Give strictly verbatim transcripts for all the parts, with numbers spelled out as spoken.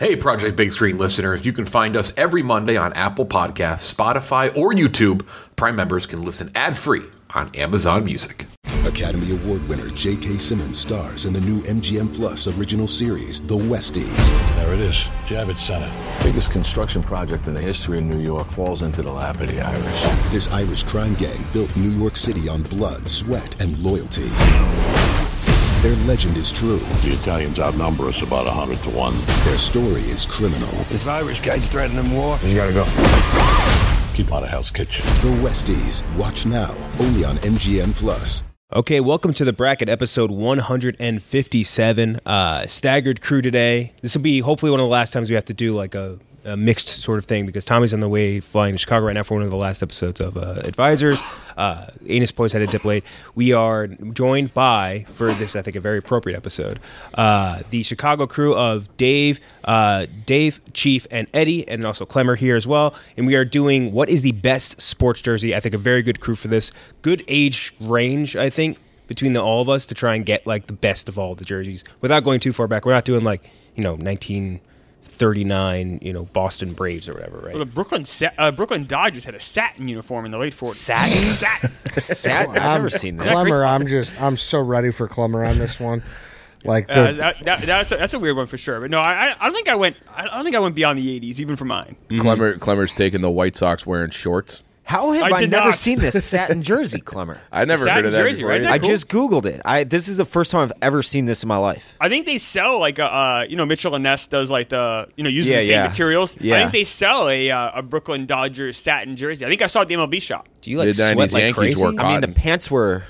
Hey, Project Big Screen listeners, you can find us every Monday on Apple Podcasts, Spotify, or YouTube. Prime members can listen ad-free on Amazon Music. Academy Award winner J K. Simmons stars in the new M G M Plus original series, The Westies. There it is, Javits Center. Biggest construction project in the history of New York falls into the lap of the Irish. This Irish crime gang built New York City on blood, sweat, and loyalty. Their legend is true. The Italians outnumber us about one hundred to one. Their story is criminal. This Irish guy's threatening war. He's gotta go. Keep out of Hell's Kitchen. The Westies. Watch now, only on M G M Plus. Okay, welcome to the bracket, episode one fifty-seven. Uh, staggered crew today. This will be hopefully one of the last times we have to do like a, a mixed sort of thing because Tommy's on the way flying to Chicago right now for one of the last episodes of uh, Advisors. Uh, Anus Poise had a dip late. We are joined by, for this I think a very appropriate episode, uh, the Chicago crew of Dave, uh, Dave, Chief, and Eddie, and also Clemmer here as well. And we are doing what is the best sports jersey. I think a very good crew for this. Good age range, I think, between the all of us to try and get like the best of all of the jerseys without going too far back. We're not doing like, you know, nineteen thirty-nine, you know, Boston Braves or whatever, right? Well, the Brooklyn uh, Brooklyn Dodgers had a satin uniform in the late forties. Satin? Satin. Satin? I've never seen that. Clemmer, I'm just, I'm so ready for Clemmer on this one. Like the, uh, that, that, that's, a, that's a weird one for sure. But no, I, I don't think I went. I don't think I went beyond the eighties, even for mine. Mm-hmm. Clemmer, Clemmer's taking the White Sox wearing shorts. How have I I, did never not. seen this satin jersey, Clemmer? I never Satin heard of that jersey, before. right? I cool? just Googled it. I This is the first time I've ever seen this in my life. I think they sell like a, uh, you know, Mitchell and Ness does like the, you know, uses Yeah, the same yeah. materials. Yeah. I think they sell a uh, a Brooklyn Dodgers satin jersey. I think I saw it at the M L B shop. Do you like The sweat nineties like Yankees crazy? wore I mean, the cotton. pants were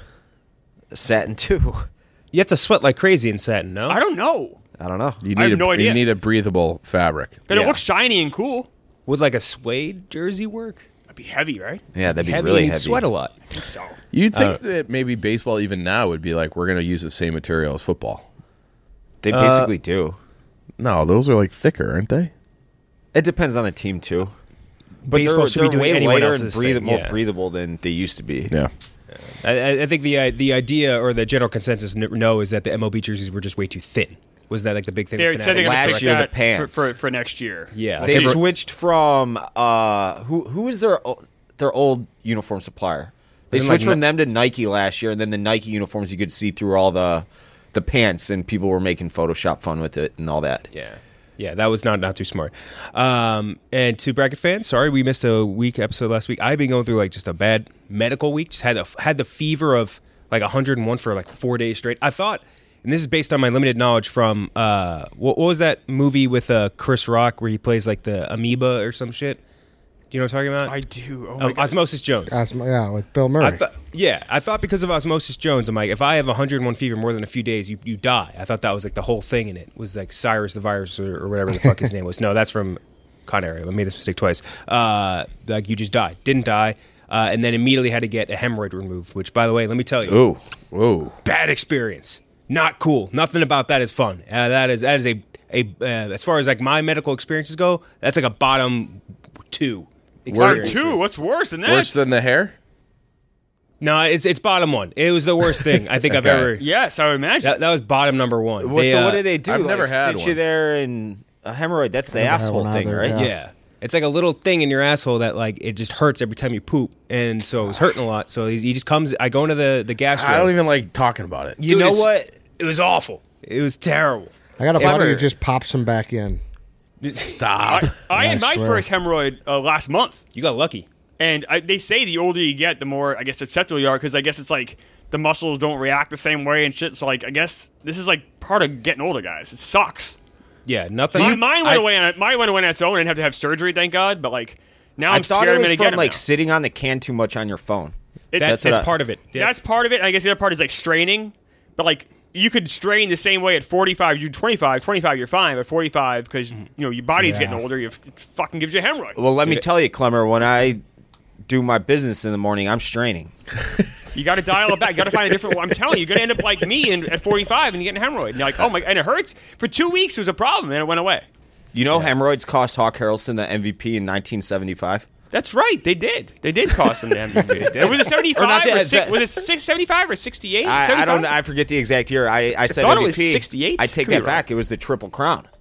satin too. You have to sweat like crazy in satin, no? I don't know, I don't know. You I need have a, no You idea. need a breathable fabric. but Yeah. it looks shiny and cool. Would like a suede jersey work? It'd be heavy, right? Yeah, that'd be heavy really and you'd heavy. sweat a lot. I think so. You'd think Uh, that maybe baseball even now would be like, we're going to use the same material as football. They Uh, basically do. No, those are like thicker, aren't they? It depends on the team too. But Baseball they're, should be they're doing way anyone lighter and else's breathe- thing, more yeah. breathable than they used to be. Yeah. I, I think the uh, the idea or the general consensus n- no is that the M L B jerseys were just way too thin. Was that like the big thing? They're with said they're Fanatics? going to Last fix year, the that for, pants. for for next year. Yeah. They Ever- switched from uh, who who is their o- their old uniform supplier? They Isn't switched like from them to Nike last year, and then the Nike uniforms you could see through all the the pants, and people were making Photoshop fun with it and all that. Yeah. Yeah, that was not, not too smart. Um, and to bracket fans, sorry we missed a week episode last week. I've been going through like just a bad medical week. Just had a, had the fever of like one hundred one for like four days straight. I thought, and this is based on my limited knowledge from uh, what, what was that movie with uh, Chris Rock where he plays like the amoeba or some shit? Do you know what I'm talking about? I do. Oh my Um, God. Osmosis Jones. that's my, yeah, with Bill Murray. I thought, yeah, I thought because of Osmosis Jones, I'm like, if I have one hundred one fever more than a few days, you, you die. I thought that was like the whole thing in it was like Cyrus the Virus or, or whatever the fuck his name was. No, that's from Con Air. I made this mistake twice. Uh, like you just died, didn't die, uh, and then immediately had to get a hemorrhoid removed. Which, by the way, let me tell you, Ooh. Whoa. bad experience. Not cool. Nothing about that is fun. Uh, that is that is a a uh, as far as like my medical experiences go, that's like a bottom two. Part experience. two. What's worse than that? Worse than the hair? No, it's it's bottom one. It was the worst thing I think I've Okay. ever. Yes, I would imagine. That, that was bottom number one. Well, They, so uh, what do they do? I've like, never had sit one. you there and a hemorrhoid. That's the Never had asshole one thing, either, right? yeah. Yeah, it's like a little thing in your asshole that like it just hurts every time you poop, and so it was hurting a lot. So he, he just comes. I go into the the gastro. I don't even like talking about it. You Dude, know it's- what? It was awful. It was terrible. I got a Clever. buddy who just pops him back in. Stop. I, I I had my swear. first hemorrhoid uh, last month. You got lucky. And I, they say the older you get, the more, I guess, susceptible you are, because I guess it's like the muscles don't react the same way and shit. So, like, I guess this is like part of getting older, guys. It sucks. Yeah, nothing. My, mine went I- away. On, mine went away on its own. I didn't have to have surgery, thank God. But like now, I I'm thought scared it I'm was gonna from get it like now. sitting on the can too much on your phone. It's, That's, what that's I- part of it. Yeah. that's part of it. And I guess the other part is like straining. But like you could strain the same way at forty-five. You do twenty-five. twenty-five, you're fine. But forty-five, because you know your body's Yeah. getting older, you it fucking gives you a hemorrhoid. Well, let me Dude. tell you, Clemmer, when I do my business in the morning, I'm straining. You got to dial it back. You got to find a different. I'm telling you, you're gonna end up like me in, at forty-five, and you get a hemorrhoid. And you're like, oh my, and it hurts for two weeks. It was a problem, and it went away. You know, hemorrhoids cost Hawk Harrelson the M V P in nineteen seventy-five. That's right. They did. They did cost him the M V P. It was it seventy-five Or not or, that- six, that- was it six, seventy-five or sixty-eight? I, I seventy-five? don't. I forget the exact year. I, I said thought it M V P. was sixty-eight. I take Could be that back. It was the Triple Crown.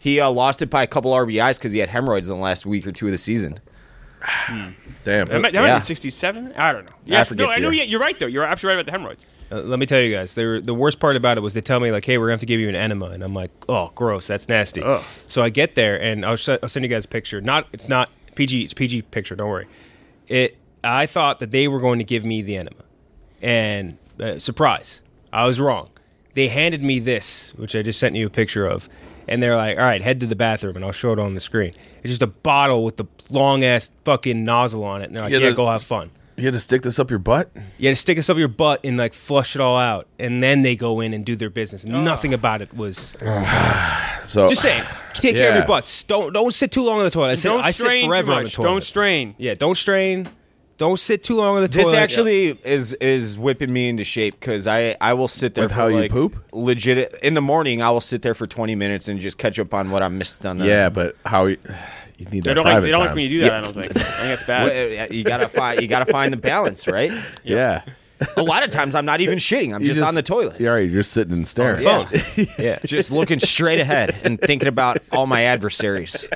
He uh, lost it by a couple R B Is because he had hemorrhoids in the last week or two of the season. Damn. That might, that might Yeah. be sixty-seven. I don't know. Yes, forget no, I the know. year. Yeah, you're right though. You're absolutely right about the hemorrhoids. Uh, let me tell you guys, they were, the worst part about it was they tell me like, "Hey, we're going to have to give you an enema," and I'm like, "Oh, gross, that's nasty." Ugh. So I get there and I'll, sh- I'll send you guys a picture. Not, it's not P G, it's P G picture. Don't worry. It. I thought that they were going to give me the enema, and uh, surprise, I was wrong. They handed me this, which I just sent you a picture of, and they're like, "All right, head to the bathroom," and I'll show it on the screen. It's just a bottle with the long ass fucking nozzle on it, and they're like, Yeah, "Yeah, the- go have fun." You had to stick this up your butt? You had to stick this up your butt and like flush it all out, and then they go in and do their business. Nothing about it was. So Just saying, take care of Yeah. your butts. Don't don't sit too long on the toilet. I sit, Don't I sit strain forever too on the much. toilet. Don't strain. Yeah, don't strain. Don't sit too long on the This toilet. actually is is whipping me into shape because I, I will sit there With for how you like poop? legit in the morning. I will sit there for twenty minutes and just catch up on what I missed on the Yeah, but how you, you need They that don't like. private They don't time. like when you do that. I don't think. I think that's bad. Well, you gotta find you gotta find the balance, right? Yeah. A lot of times I'm not even shitting. I'm You just, on the toilet. Yeah, right, you're just sitting and staring. phone. Yeah. Just looking straight ahead and thinking about all my adversaries.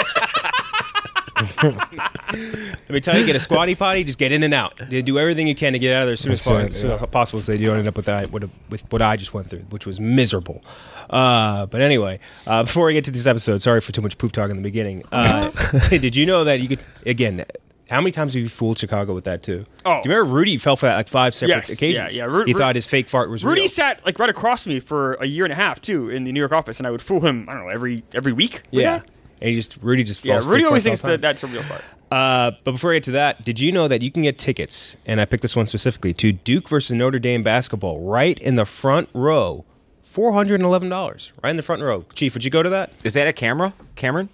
Let me tell you, get a squatty potty, just get in and out. You do everything you can to get out of there as soon as, That's po- it, as soon as yeah. possible, so that you don't end up with that with, with what I just went through, which was miserable. Uh, but anyway, uh, before we get to this episode, sorry for too much poop talk in the beginting. Uh, did you know that you could again? How many times have you fooled Chicago with that too? Oh. Do you remember Rudy fell for that like five separate Yes, occasions? yeah, yeah. Ru- he Ru- thought his fake fart was Rudy real. sat like right across from me for a year and a half too in the New York office, and I would fool him. I don't know every every week. with Yeah, that. and he just Rudy just yeah. falls Rudy fake always farts thinks all the that time. that's a real fart. Uh, but before I get to that, did you know that you can get tickets, and I picked this one specifically, to Duke versus Notre Dame basketball right in the front row, four hundred eleven dollars, right in the front row. Chief, would you go to that? Is that a camera, Cameron?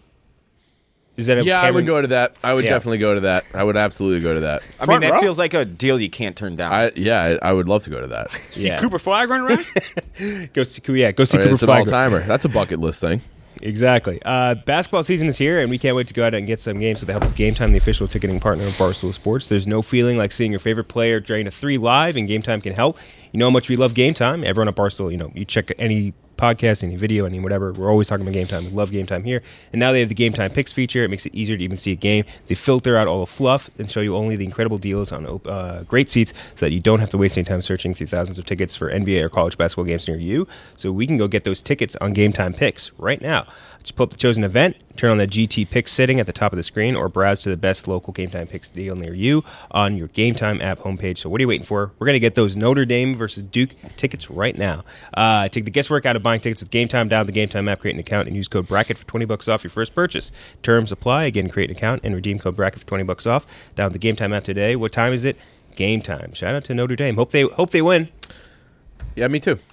Is that a Yeah, I Cameron- would go to that. I would Yeah. definitely go to that. I would absolutely go to that. I Front mean, that row? feels like a deal you can't turn down. I yeah, I, I would love to go to that. Yeah. Cooper Flag running around. Go see, yeah, go see I mean, Cooper it's an Flagler. all timer. That's a bucket list thing. Exactly. Uh, basketball season is here, and we can't wait to go out and get some games with the help of Game Time, the official ticketing partner of Barstool Sports. There's no feeling like seeing your favorite player drain a three live, and Game Time can help. You know how much we love Game Time. Everyone at Barstool, you know, you check any podcast, any video, any whatever. We're always talking about Game Time. We love Game Time here. And now they have the Game Time Picks feature. It makes it easier to even see a game. They filter out all the fluff and show you only the incredible deals on uh, great seats so that you don't have to waste any time searching through thousands of tickets for N B A or college basketball games near you. So we can go get those tickets on Game Time Picks right now. Just pull up the chosen event, turn on the G T Picks setting at the top of the screen, or browse to the best local Game Time Picks deal near you on your Game Time app homepage. So what are you waiting for? We're going to get those Notre Dame versus Duke tickets right now. Uh, take the guesswork out of buying tickets with Game Time. Download the Game Time app, create an account, and use code BRACKET for twenty bucks off your first purchase. Terms apply. Again, create an account and redeem code BRACKET for twenty bucks off. Download the Game Time app today. What time is it? Game time. Shout out to Notre Dame. Hope they hope they win. Yeah, me too.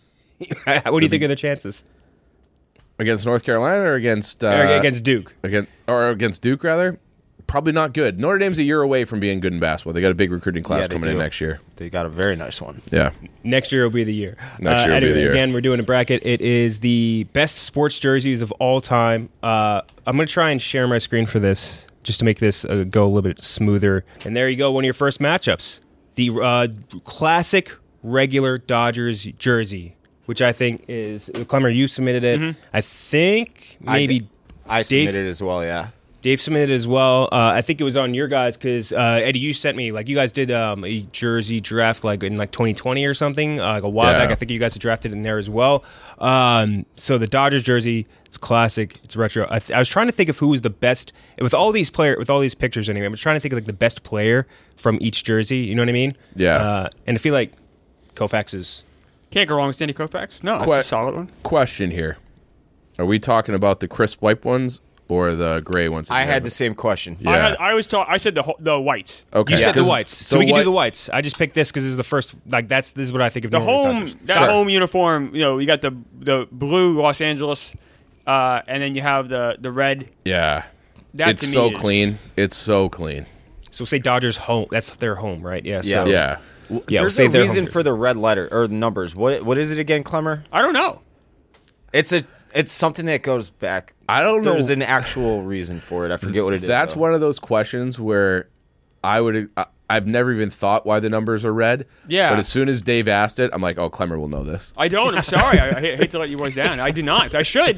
What do you think are the chances? Against North Carolina or against uh, Or against Duke. against or against Duke rather? Probably not good. Notre Dame's a year away from being good in basketball. They got a big recruiting class Yeah, they coming in do. next year. They got a very nice one. Yeah. Next year will be the year. Next Uh, year will be anyway, the year. Again, we're doing a bracket. It is the best sports jerseys of all time. Uh, I'm going to try and share my screen for this just to make this uh, go a little bit smoother. And there you go, one of your first matchups. The uh, classic regular Dodgers jersey, which I think is, Clemmer, you submitted it. Mm-hmm. I think I maybe did- I Dave- submitted as well, yeah. Dave submitted as well. Uh, I think it was on your guys because uh, Eddie, you sent me like you guys did um, a jersey draft like in like twenty twenty or something, uh, like a while Yeah. back. I think you guys had drafted in there as well. Um, so the Dodgers jersey, it's classic, it's retro. I, th- I was trying to think of who was the best with all these player with all these pictures. Anyway, I'm trying to think of like the best player from each jersey. You know what I mean? Yeah. Uh, and I feel like Koufax is. Can't go wrong with Sandy Koufax. No, that's Que- a solid one. Question here. Are we talking about the crisp white ones or the gray ones? I had the same question. Yeah. I, had, I always talk. I said the ho- the whites. Okay. You said the 'Cause whites, so we can white- do the whites. I just picked this because this is the first. Like that's this is what I think of. The normally with home Dodgers. that Sure. home uniform. You know, you got the the blue Los Angeles, uh, and then you have the the red. Yeah. That it's to me so is- clean. It's so clean. So say Dodgers home. That's their home, right? Yeah. Yeah. So, Yeah. Yeah, we'll There's say a their reason home for the red letter or the numbers. What what is it again, Clemmer? I don't know. It's a it's something that goes back. I don't know. There's an actual reason for it. I forget what it is. That's though. one of those questions where I would I, I've never even thought why the numbers are red. Yeah. But as soon as Dave asked it, I'm like, oh, Clemmer will know this. I don't. I'm sorry. I, I hate to let you boys down. I do not. I should.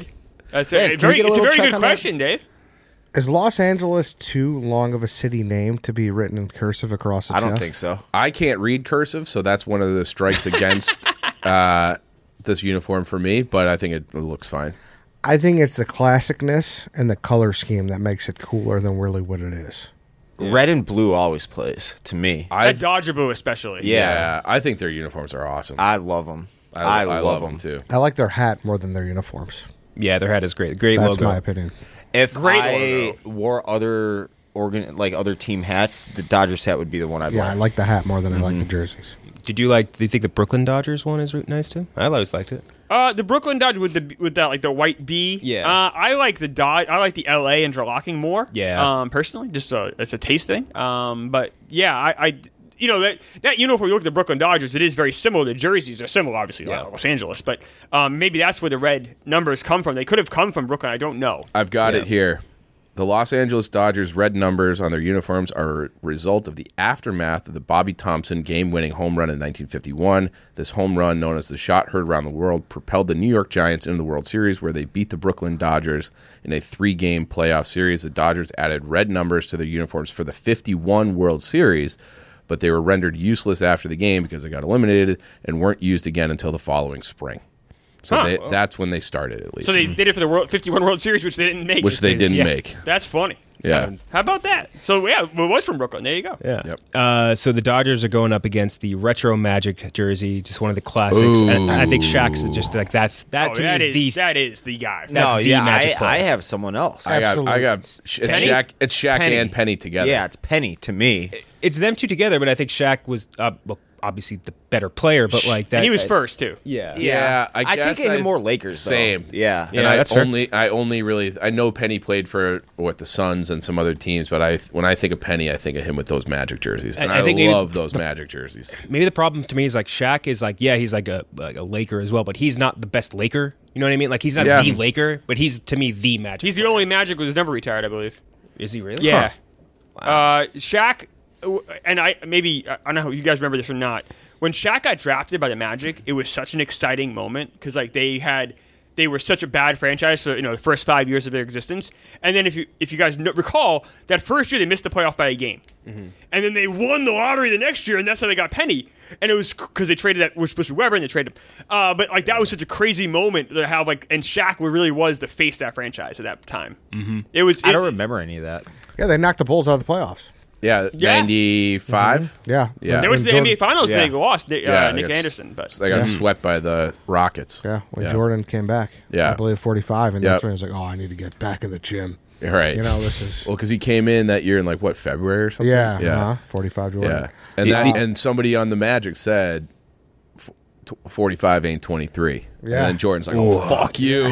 That's Lance, a, can we very, get a it's a little very check good on that? question, Dave. Is Los Angeles too long of a city name to be written in cursive across the I chest? don't think so. I can't read cursive, so that's one of the strikes against uh, this uniform for me. But I think it, it looks fine. I think it's the classicness and the color scheme that makes it cooler than really what it is. Red and blue always plays to me. That I've, Dodger blue, especially. Yeah. yeah, I think their uniforms are awesome. I love them. I, I, I love, love them them too. I like their hat more than their uniforms. Yeah, their hat is great. Great That's logo. my opinion. If Great I logo. wore other organ like other team hats, the Dodgers hat would be the one I'd Yeah, wear. I like the hat more than I like the jerseys. Did you like? Do you think the Brooklyn Dodgers one is nice too? I always liked it. Uh, the Brooklyn Dodge with the with that like the white B. Yeah. Uh, I like the Dodge. I like the L A interlocking more. Yeah. Um, personally, just uh, it's a taste thing. Um, but yeah, I, I you know that that uniform. You look at the Brooklyn Dodgers. It is very similar. The jerseys are similar, obviously, Yeah. Los Angeles. But um, maybe that's where the red numbers come from. They could have come from Brooklyn. I don't know. I've got Yeah. it here. The Los Angeles Dodgers' red numbers on their uniforms are a result of the aftermath of the Bobby Thompson game-winning home run in nineteen fifty-one. This home run, known as the shot heard around the world, propelled the New York Giants into the World Series, where they beat the Brooklyn Dodgers in a three-game playoff series. The Dodgers added red numbers to their uniforms for the fifty-one World Series, but they were rendered useless after the game because they got eliminated and weren't used again until the following spring. So Huh. they, that's when they started, at least. So they did it for the World, fifty-one World Series, which they didn't make. Which they didn't Yeah. make. That's funny. Yeah. How about that? So yeah, it was from Brooklyn. There you go. Yeah. Yep. Uh, so the Dodgers are going up against the retro Magic jersey, just one of the classics. And I think Shaq's just like that's that Oh, to that me is is the that is the guy. That's no, the yeah, Magic I, player. I have someone else. I got, I Absolutely. got, it's Penny? Shaq, it's Shaq Penny. and Penny together. Yeah, it's Penny to me. it's them two together, but I think Shaq was uh, well, obviously the better player, but like that and he was uh, first too. Yeah. Yeah, I, I guess think of him I- more Lakers. Though. Same. Yeah. And Yeah, I that's fair. only, I only really, I know Penny played for what the Suns and some other teams, but I, when I think of Penny, I think of him with those Magic jerseys, and I- I, I think maybe love the- those Magic jerseys. Maybe the problem to me is like Shaq is like yeah he's like a like a Laker as well, but he's not the best Laker. You know what I mean? Like he's not Yeah. the Laker, but he's to me the Magic. He's the player. only Magic with his number retired, I believe. Is he really? Yeah. Huh. Uh, Shaq, uh, and I maybe I don't know if you guys remember this or not. When Shaq got drafted by the Magic, it was such an exciting moment because like they had they were such a bad franchise for you know the first five years of their existence, and then if you if you guys no, recall that first year they missed the playoff by a game, Mm-hmm. and then they won the lottery the next year, and that's how they got Penny, and it was because they traded that was supposed to be Weber and they traded him, uh, but like that was such a crazy moment to have like and Shaq really was the face of that franchise at that time. Mm-hmm. It was I it- don't remember any of that. Yeah, they knocked the Bulls out of the playoffs. Yeah, Yeah. ninety-five. Yeah. Yeah. They went to the When N B A Finals. Yeah. They lost. They, uh, Yeah, Nick it's- Anderson, but They got swept by the Rockets. Yeah, when Yeah. Jordan came back. Yeah. I believe forty-five, and that's Yep. when he was like, oh, I need to get back in the gym. You're right. You know, this is... well, because he came in that year in like what February or something. Yeah, yeah, uh-huh, forty-five Jordan. yeah. And Yeah. that, and somebody on the Magic said, f- t- "forty-five ain't twenty-three." Yeah. And then Jordan's like, "Oh fuck you."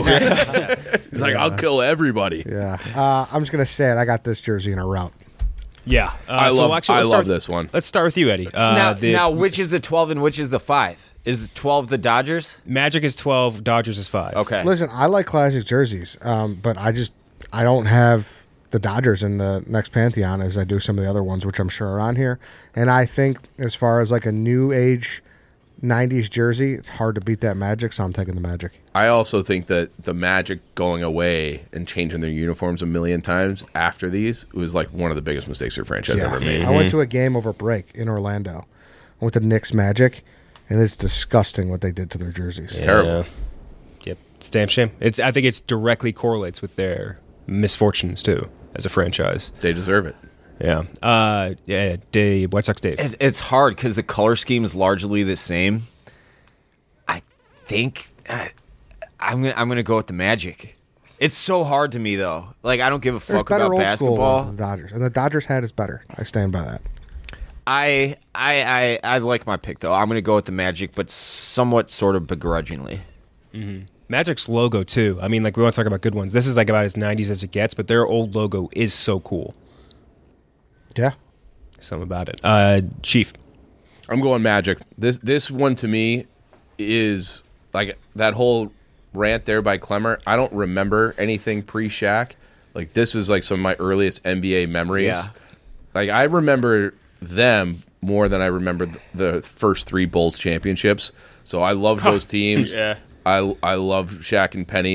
He's like, "I'll kill everybody." Yeah. Uh, I'm just going to say it. I got this jersey in a route. Yeah. Uh, I so love, actually, I let's love start- this one. Let's start with you, Eddie. Uh, now, the now, which is the twelve and which is the five? Is twelve the Dodgers? Magic is twelve, Dodgers is five. Okay. Listen, I like classic jerseys, um, but I just I don't have the Dodgers in the next pantheon as I do some of the other ones, which I'm sure are on here. And I think as far as like a new age nineties jersey, it's hard to beat that Magic, so I'm taking the Magic. I also think that the Magic going away and changing their uniforms a million times after these was like one of the biggest mistakes their franchise ever made. I went to a game over break in Orlando. I went to Knicks Magic, and it's disgusting what they did to their jerseys. Yeah. Terrible. Yep. It's a damn shame. It's. I think it's directly correlates with their misfortunes too as a franchise. They deserve it. Yeah. Uh. Yeah. Dave, White Sox Dave. It, it's hard because the color scheme is largely the same. I think uh, I'm gonna I'm gonna go with the Magic. It's so hard to me though. Like I don't give a There's fuck better about old school ones basketball. than the Dodgers, and the Dodgers hat is better. I stand by that. I I I I like my pick though. I'm gonna go with the Magic, but somewhat sort of begrudgingly. Magic's logo too. I mean, like we want to talk about good ones. This is like about as nineties as it gets, but their old logo is so cool. Yeah. Something about it. Uh, Chief. I'm going Magic. This this one to me is like that whole rant there by Clemmer. I don't remember anything pre-Shaq. Like this is like some of my earliest N B A memories. Yeah. Like I remember them more than I remember th- the first three Bulls championships. So I love those teams. Yeah. I I love Shaq and Penny.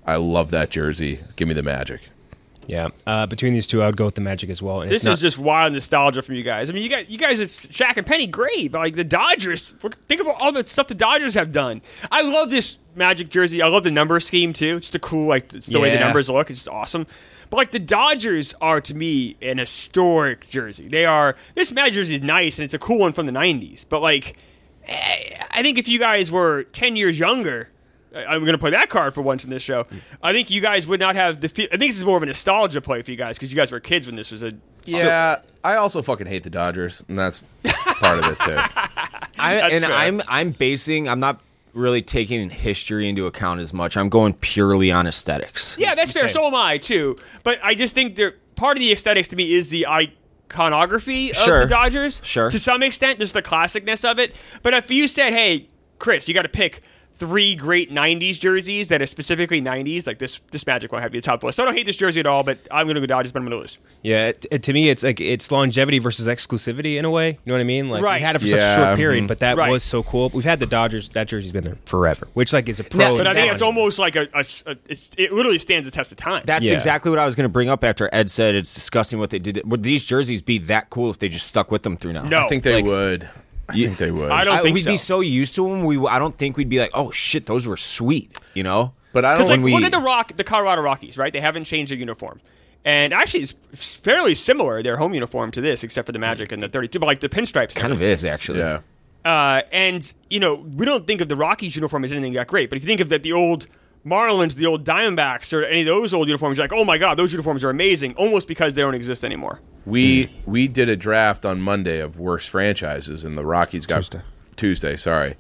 I love that jersey. Give me the Magic. Yeah, uh, between these two, I would go with the Magic as well. And This it's not, is just wild nostalgia from you guys. I mean, you guys, you guys, Shaq and Penny, great, but like the Dodgers, think about all the stuff the Dodgers have done. I love this Magic jersey. I love the number scheme too. It's just a cool, like it's the way the Yeah. numbers look. It's just awesome. But like the Dodgers are to me an historic jersey. They are. This Magic jersey is nice and it's a cool one from the nineties. But like, eh, I think if you guys were ten years younger. I'm going to play that card for once in this show. I think you guys would not have the. Fe- I think this is more of a nostalgia play for you guys because you guys were kids when this was a. Yeah, I also fucking hate the Dodgers, and that's part of it too. I, That's and fair. I'm I'm basing. I'm not really taking history into account as much. I'm going purely on aesthetics. Yeah, that's fair. So am I too. But I just think there part of the aesthetics to me is the iconography of Sure. the Dodgers. Sure. To some extent, just the classicness of it. But if you said, "Hey, Chris, you got to pick three great nineties jerseys that are specifically nineties," like this, this Magic won't have the top list. So I don't hate this jersey at all. But I'm going to go Dodgers, but I'm going to lose. yeah. It, it- to me, it's like it's longevity versus exclusivity in a way. You know what I mean? Like Right. we had it for such a Yeah, short period, mhm. but that Right. was so cool. We've had the Dodgers. That jersey's been there forever, which like is a pro. Now- But I think That's- it's almost like a. a, a it's, it literally stands the test of time. That's Yeah. exactly what I was going to bring up after Ed said it's disgusting what they did. Would these jerseys be that cool if they just stuck with them through now? No. I think they Like- would. I You- think they would. I don't I- think we'd so. be so used to them. We I don't think we'd be like, oh shit, those were sweet. You know. But I don't. Because like, when look we- at the Rock, the Colorado Rockies, right? They haven't changed their uniform, and actually, it's fairly similar their home uniform to this, except for the Magic and the thirty-two. But like the pinstripes, Kind of is actually. yeah. Uh, and you know, we don't think of the Rockies uniform as anything that great. But if you think of that, the old Marlins, the old Diamondbacks, or any of those old uniforms, you're like, oh my god, those uniforms are amazing, almost because they don't exist anymore. We we did a draft on Monday of worst franchises, and the Rockies got Tuesday. Tuesday, sorry.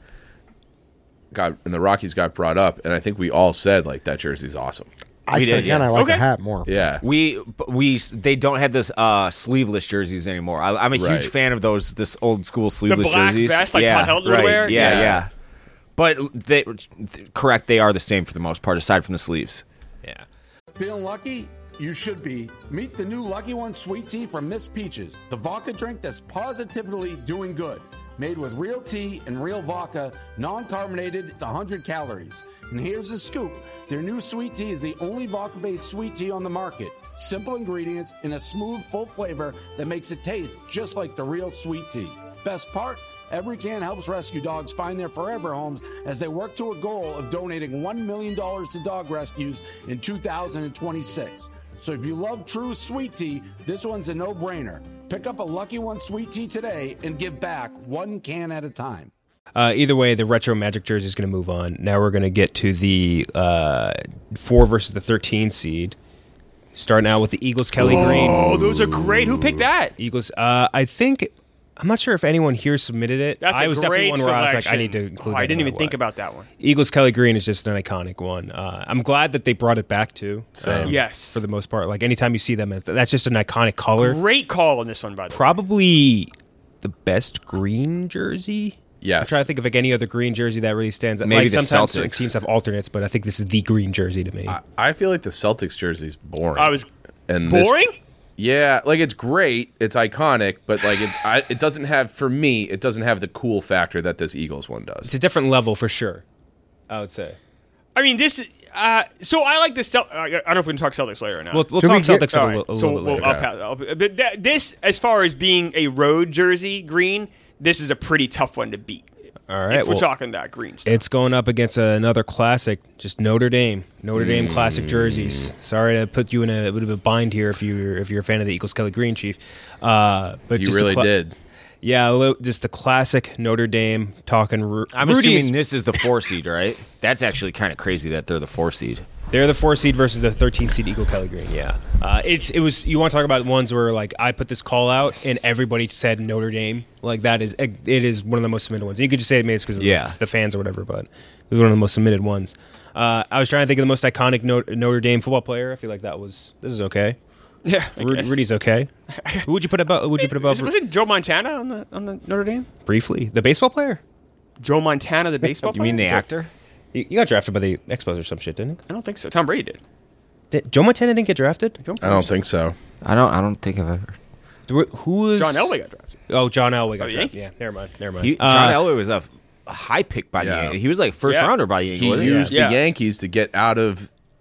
Got and the Rockies got brought up, and I think we all said like that jersey's awesome. I We said did, again, yeah. I like Okay. the hat more. Yeah, We but we they don't have this uh, sleeveless jerseys anymore. I, I'm a Right. huge fan of those this old school sleeveless black jerseys. vest like yeah, Todd Helton would right. wear? Yeah, Yeah. yeah. But they correct. They are the same for the most part, aside from the sleeves. yeah. Feeling lucky? You should be. Meet the new Lucky One Sweet Tea from Miss Peaches, the vodka drink that's positively doing good. Made with real tea and real vodka, non-carbonated, it's one hundred calories. And here's the scoop. Their new sweet tea is the only vodka-based sweet tea on the market. Simple ingredients in a smooth, full flavor that makes it taste just like the real sweet tea. Best part? Every can helps rescue dogs find their forever homes as they work to a goal of donating one million dollars to dog rescues in two thousand twenty-six. So if you love true sweet tea, this one's a no-brainer. Pick up a Lucky One Sweet Tea today and give back one can at a time. Uh, either way, the retro Magic jersey is going to move on. Now we're going to get to the uh, four versus the thirteen seed. Starting out with the Eagles, Kelly Green. Oh, those are great. Who picked that? Eagles. Uh, I think I'm not sure if anyone here submitted it. That's I a was great definitely one where I was like, I selection. need to include. Oh, that I didn't no even matter think what. about that one. Eagles, Kelly Green is just an iconic one. Uh, I'm glad that they brought it back too. Same. Yes. For the most part, like anytime you see them, that's just an iconic color. Great call on this one, by the way. Probably the best green jersey. yes. I'm trying to think of like any other green jersey that really stands out. Maybe like the sometimes like, Celtics. teams have alternates, but I think this is the green jersey to me. I, I feel like the Celtics jersey's boring. I was and this- boring. yeah, like it's great, it's iconic, but like it, I, it doesn't have for me, it doesn't have the cool factor that this Eagles one does. It's a different level for sure, I would say. I mean, this. Uh, so I like the Cel- I don't know if we can talk Celtics later or not. We'll, we'll Should talk we get- Celtics a All little, right, a so little bit we'll, later. I'll pass, I'll, but that, this, as far as being a road jersey green, this is a pretty tough one to beat. All right, if we're well, talking that green stuff. it's going up against another classic, just Notre Dame. Notre Dame classic jerseys. Sorry to put you in a bit of a bind here if you're if you're a fan of the Eagles Kelly Green, Chief. Uh, but You just the really cla- did. Yeah, lo- just the classic Notre Dame talking. Ru- I'm Rudy's- assuming this is the four seed, right? That's actually kind of crazy that they're the four seed. They're the four seed versus the thirteen seed Eagle Kelly Green. Yeah, uh, it's it was. You want to talk about ones where like I put this call out and everybody said Notre Dame. Like that is it is one of the most submitted ones. You could just say maybe it's because of Yeah. the, the fans or whatever, but it was one of the most submitted ones. Uh, I was trying to think of the most iconic Notre, Notre Dame football player. I feel like that was this is okay. yeah, I Ru- guess. Rudy's okay. Who would you put above? Who would you put above? Was, was it Joe Montana on the on the Notre Dame? Briefly, the baseball player. Joe Montana, the baseball You player? mean the actor? You you got drafted by the Expos or some shit, didn't I don't think so. Tom Brady did. he? Did, Joe Montana didn't get drafted. I don't think so. I don't. I don't think I've ever. Who- Who was John Elway got drafted. Oh, John Elway got Oh, the drafted. Yankees. Yeah, never mind. Never mind. He, Uh, John Elway was a, f- a high pick by the Yeah. Yankees. He was like first Yeah. rounder by the He Yankees. wasn't he? used Yeah. the Yankees to get out of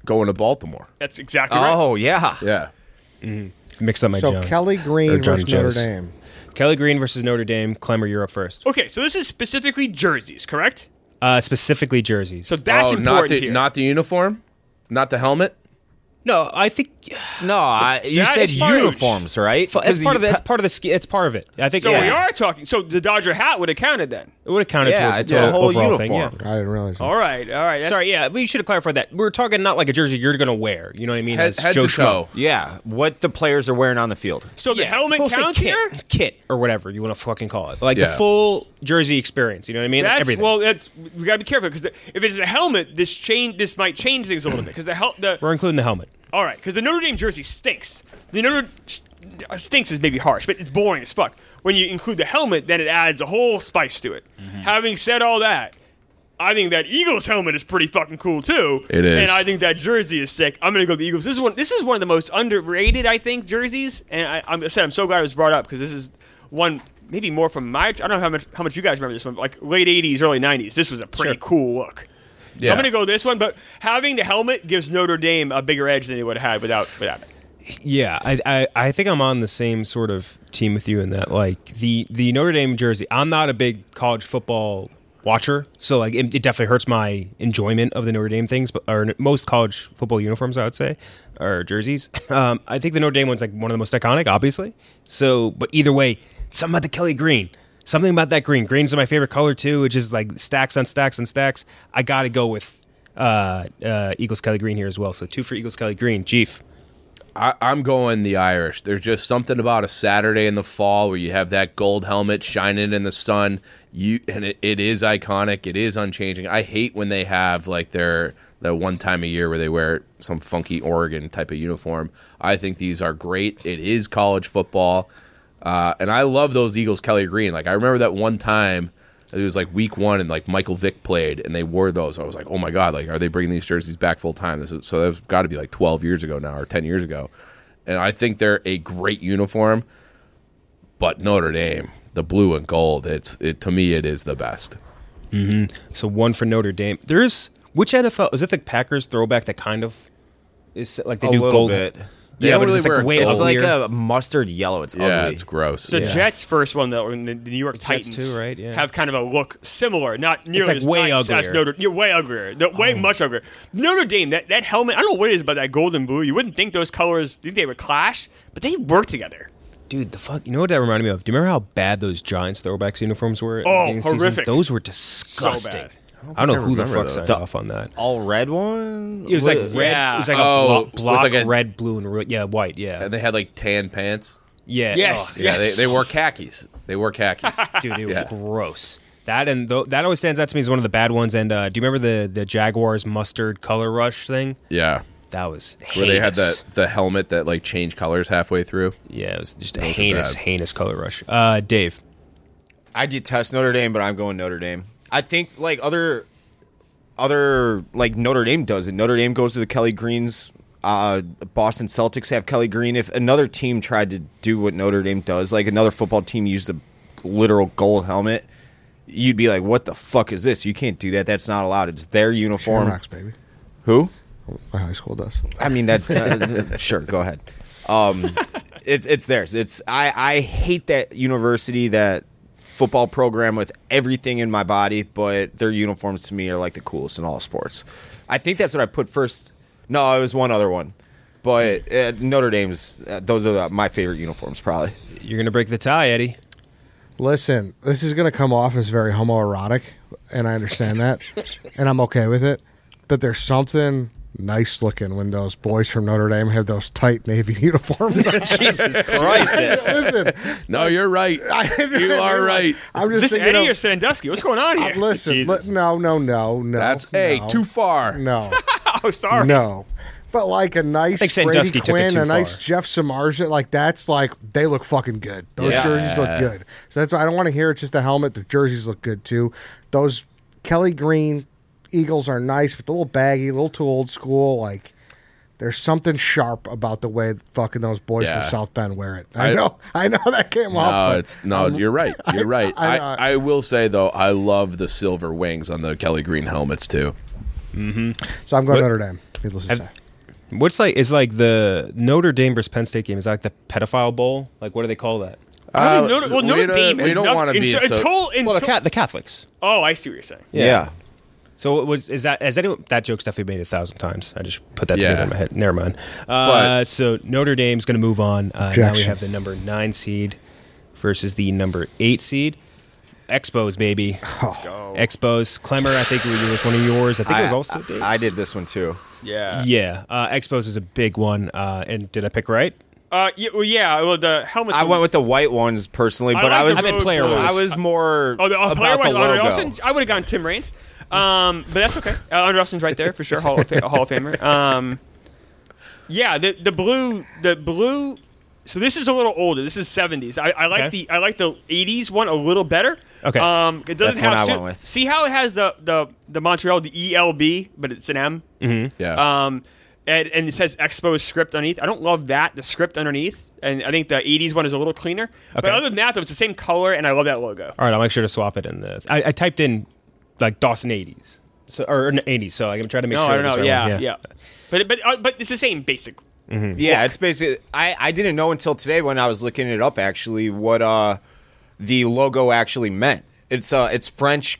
going to Baltimore. That's exactly right. Oh yeah, Yeah. Mm-hmm. Mixed up my So Jones. Kelly Or Green John versus Notre Jones. Dame. Kelly Green versus Notre Dame. Clemmer, you're up first. Okay, so this is specifically jerseys, correct? Uh, specifically jerseys. So that's oh, important not the here. not the uniform, not the helmet. no, I think no, I, you That said is huge. uniforms, right? it's part of the, it's part of the ski. It's part of it. I think. so yeah. we are talking. So the Dodger hat would have counted then. It would have counted Yeah, towards it's the a whole overall thing, uniform. yeah. I didn't realize that. All right, all right. That's- Sorry, yeah, we should have clarified that. We're talking not like a jersey you're going to wear. You know what I mean? Head, As head Joe to Schmo. toe. Yeah, what the players are wearing on the field. So the Yeah, helmet we'll say counts kit, here. kit or whatever you want to fucking call it, like Yeah. the full jersey experience. You know what I mean? Like That's everything. well. That's, we gotta be careful because if it's a helmet, this change. This might change things a little bit because the hel- the We're including the helmet. all right because the Notre Dame jersey stinks. The Notre stinks is maybe harsh, but it's boring as fuck. When you include the helmet, then it adds a whole spice to it. Mm-hmm. Having said all that, I think that Eagles helmet is pretty fucking cool too. It is. and I think that jersey is sick. I'm gonna go with the Eagles. This is one. This is one of the most underrated, I think, jerseys. And I, I'm I said I'm so glad it was brought up because this is one. Maybe more from my. I don't know how much how much you guys remember this one. But like late eighties, early nineties. This was a pretty Sure. cool look. So Yeah. I'm gonna go this one. But having the helmet gives Notre Dame a bigger edge than they would have had without without it. Yeah, I, I I think I'm on the same sort of team with you in that like the the Notre Dame jersey. I'm not a big college football watcher, so like it, it definitely hurts my enjoyment of the Notre Dame things, but or most college football uniforms, I would say, or jerseys. Um, I think the Notre Dame one's like one of the most iconic, obviously. So, but either way, something about the Kelly Green, something about that green. Green's my favorite color too, which is like stacks on stacks on stacks. I got to go with uh, uh, Eagles Kelly Green here as well. So two for Eagles Kelly Green. Chief. I, I'm going the Irish. There's just something about a Saturday in the fall where you have that gold helmet shining in the sun. You and it, it is iconic. It is unchanging. I hate when they have like their the one time a year where they wear some funky Oregon type of uniform. I think these are great. It is college football, uh, and I love those Eagles Kelly Green. Like I remember that one time. It was like week one, and like Michael Vick played, and they wore those. I was like, "Oh my god! Like, are they bringing these jerseys back full time?" This is, so that's got to be like twelve years ago now, or ten years ago. And I think they're a great uniform. But Notre Dame, the blue and gold, it's it to me, it is the best. Mm-hmm. So one for Notre Dame. There's which N F L is it? The Packers throwback that kind of is like they A do little gold. bit. They Yeah, don't but it's really just like the wear way gold. it's It's like clear. a mustard yellow. It's Yeah, ugly. it's gross. The Yeah. Jets' first one, though, and the, the New York Jets Titans too, right? Yeah. have kind of a look similar, not nearly like as way nice as uglier. Notre. You're way uglier, the, way much uglier. Notre Dame, that, that helmet, I don't know what it is about that gold and blue. You wouldn't think those colors, think they would clash, but they work together. Dude, the fuck! You know what that reminded me of? Do you remember how bad those Giants throwbacks uniforms were? at the Oh, beginning of the season? horrific. Those were disgusting. bad. I don't, know I who the remember fuck those. signed off on that. All red one. It was like What- red. Yeah. It was like Oh, a with block, block like a- red, blue, and red. Yeah, white. Yeah, And they had like tan pants. yeah. Yes. Oh, Yeah, Yes. they, they wore khakis. They wore khakis. dude, it was Yeah. gross. That and th- that always stands out to me as one of the bad ones. And uh, do you remember the the Jaguars mustard color rush thing? Yeah, That was heinous. where they had the the helmet that like changed colors halfway through. Yeah, it was just a Those are heinous, bad. heinous color rush. Uh, Dave. I detest Notre Dame, but I'm going Notre Dame. I think like other other like Notre Dame does it. Notre Dame goes to the Kelly Greens. Uh, Boston Celtics have Kelly Green. If another team tried to do what Notre Dame does, like another football team used a literal gold helmet, you'd be like, "What the fuck is this? You can't do that. That's not allowed. It's their uniform." Shamrocks, baby. Who? My high school does. I mean that. Uh, sure, go ahead. Um, it's it's theirs. It's I I hate that university, that football program with everything in my body, but their uniforms to me are like the coolest in all sports. I think that's what I put first. No, it was one other one, but uh, Notre Dame's. Uh, those are the, my favorite uniforms, probably. You're gonna break the tie, Eddie. Listen, this is going to come off as very homoerotic, and I understand that, and I'm okay with it. But there's something nice looking when those boys from Notre Dame have those tight navy uniforms on. Jesus Christ! Listen, No, you're right. You are right. I'm Is just this thinking Eddie of- or Sandusky? What's going on here? Uh, listen, Jesus. li- no, no, no, no. That's hey, no, too far. No, Oh, sorry. no. But like a nice think Brady Sandusky took it Quinn, too a nice far. Jeff Samardzija, like that's like they look fucking good. Those Yeah. jerseys look good. So that's why I don't want to hear it's just a helmet. The jerseys look good too. Those Kelly Green Eagles are nice, but a little baggy, a little too old school. Like there's something sharp about the way fucking those boys Yeah. from South Bend wear it. I, I- know, I know that came up. No, but it's no. I'm- You're right. You're right. I- I, I- I, will say though, I love the silver wings on the Kelly Green helmets too. So I'm going Notre Dame. Needless to Have- say. What's like is like the Notre Dame versus Penn State game? Is that like the pedophile bowl? Like what do they call that? I don't Uh, think Notre, well, we Notre don't- Dame we has don't nothing- wanna be until- so- until- Well, the until- cat the Catholics. Oh, I see what you're saying. Yeah. So it was is that has anyone that joke's definitely made a thousand times. I just put that Yeah. together in my head. Never mind. Uh, But- so Notre Dame's going to move on. Uh, now we Objection. have the number nine seed versus the number eight seed. Expos, baby. Let's go. Expos. Clemmer, I think it was one of yours. I think it was also Dave's. I, I did this one too. Yeah. Yeah. Uh, Expos was a big one. Uh, and did I pick right? Uh, yeah, well, yeah. Well, the helmets. I went with the white ones personally, I but like I the was I meant road player blue. wise. I was more Oh, the uh, player about was the Andre logo. Austin. I would have gone Tim Raines. Um, but that's okay. Uh, Andre Austin's right there for sure. Hall of, Fa- Hall of Famer. Um, yeah, the the blue the blue. So this is a little older. This is seventies. I, I like Okay. the I like the eighties one a little better. Okay. Um, it doesn't That's the one have I so- went with. See how it has the the the Montreal the E L B, but it's an M. Yeah. Um, and, and it says Expos script underneath. I don't love that, the script underneath. And I think the eighties one is a little cleaner. But Okay. other than that, though, it's the same color, and I love that logo. All right, I'll make sure to swap it in the. I, I typed in like Dawson eighties, so or eighties. So I'm trying to make No, sure. I don't know. there's Yeah, one. yeah, But but uh, but it's the same basic. Yeah, it's basically. I, I didn't know until today when I was looking it up actually what uh the logo actually meant. It's uh it's French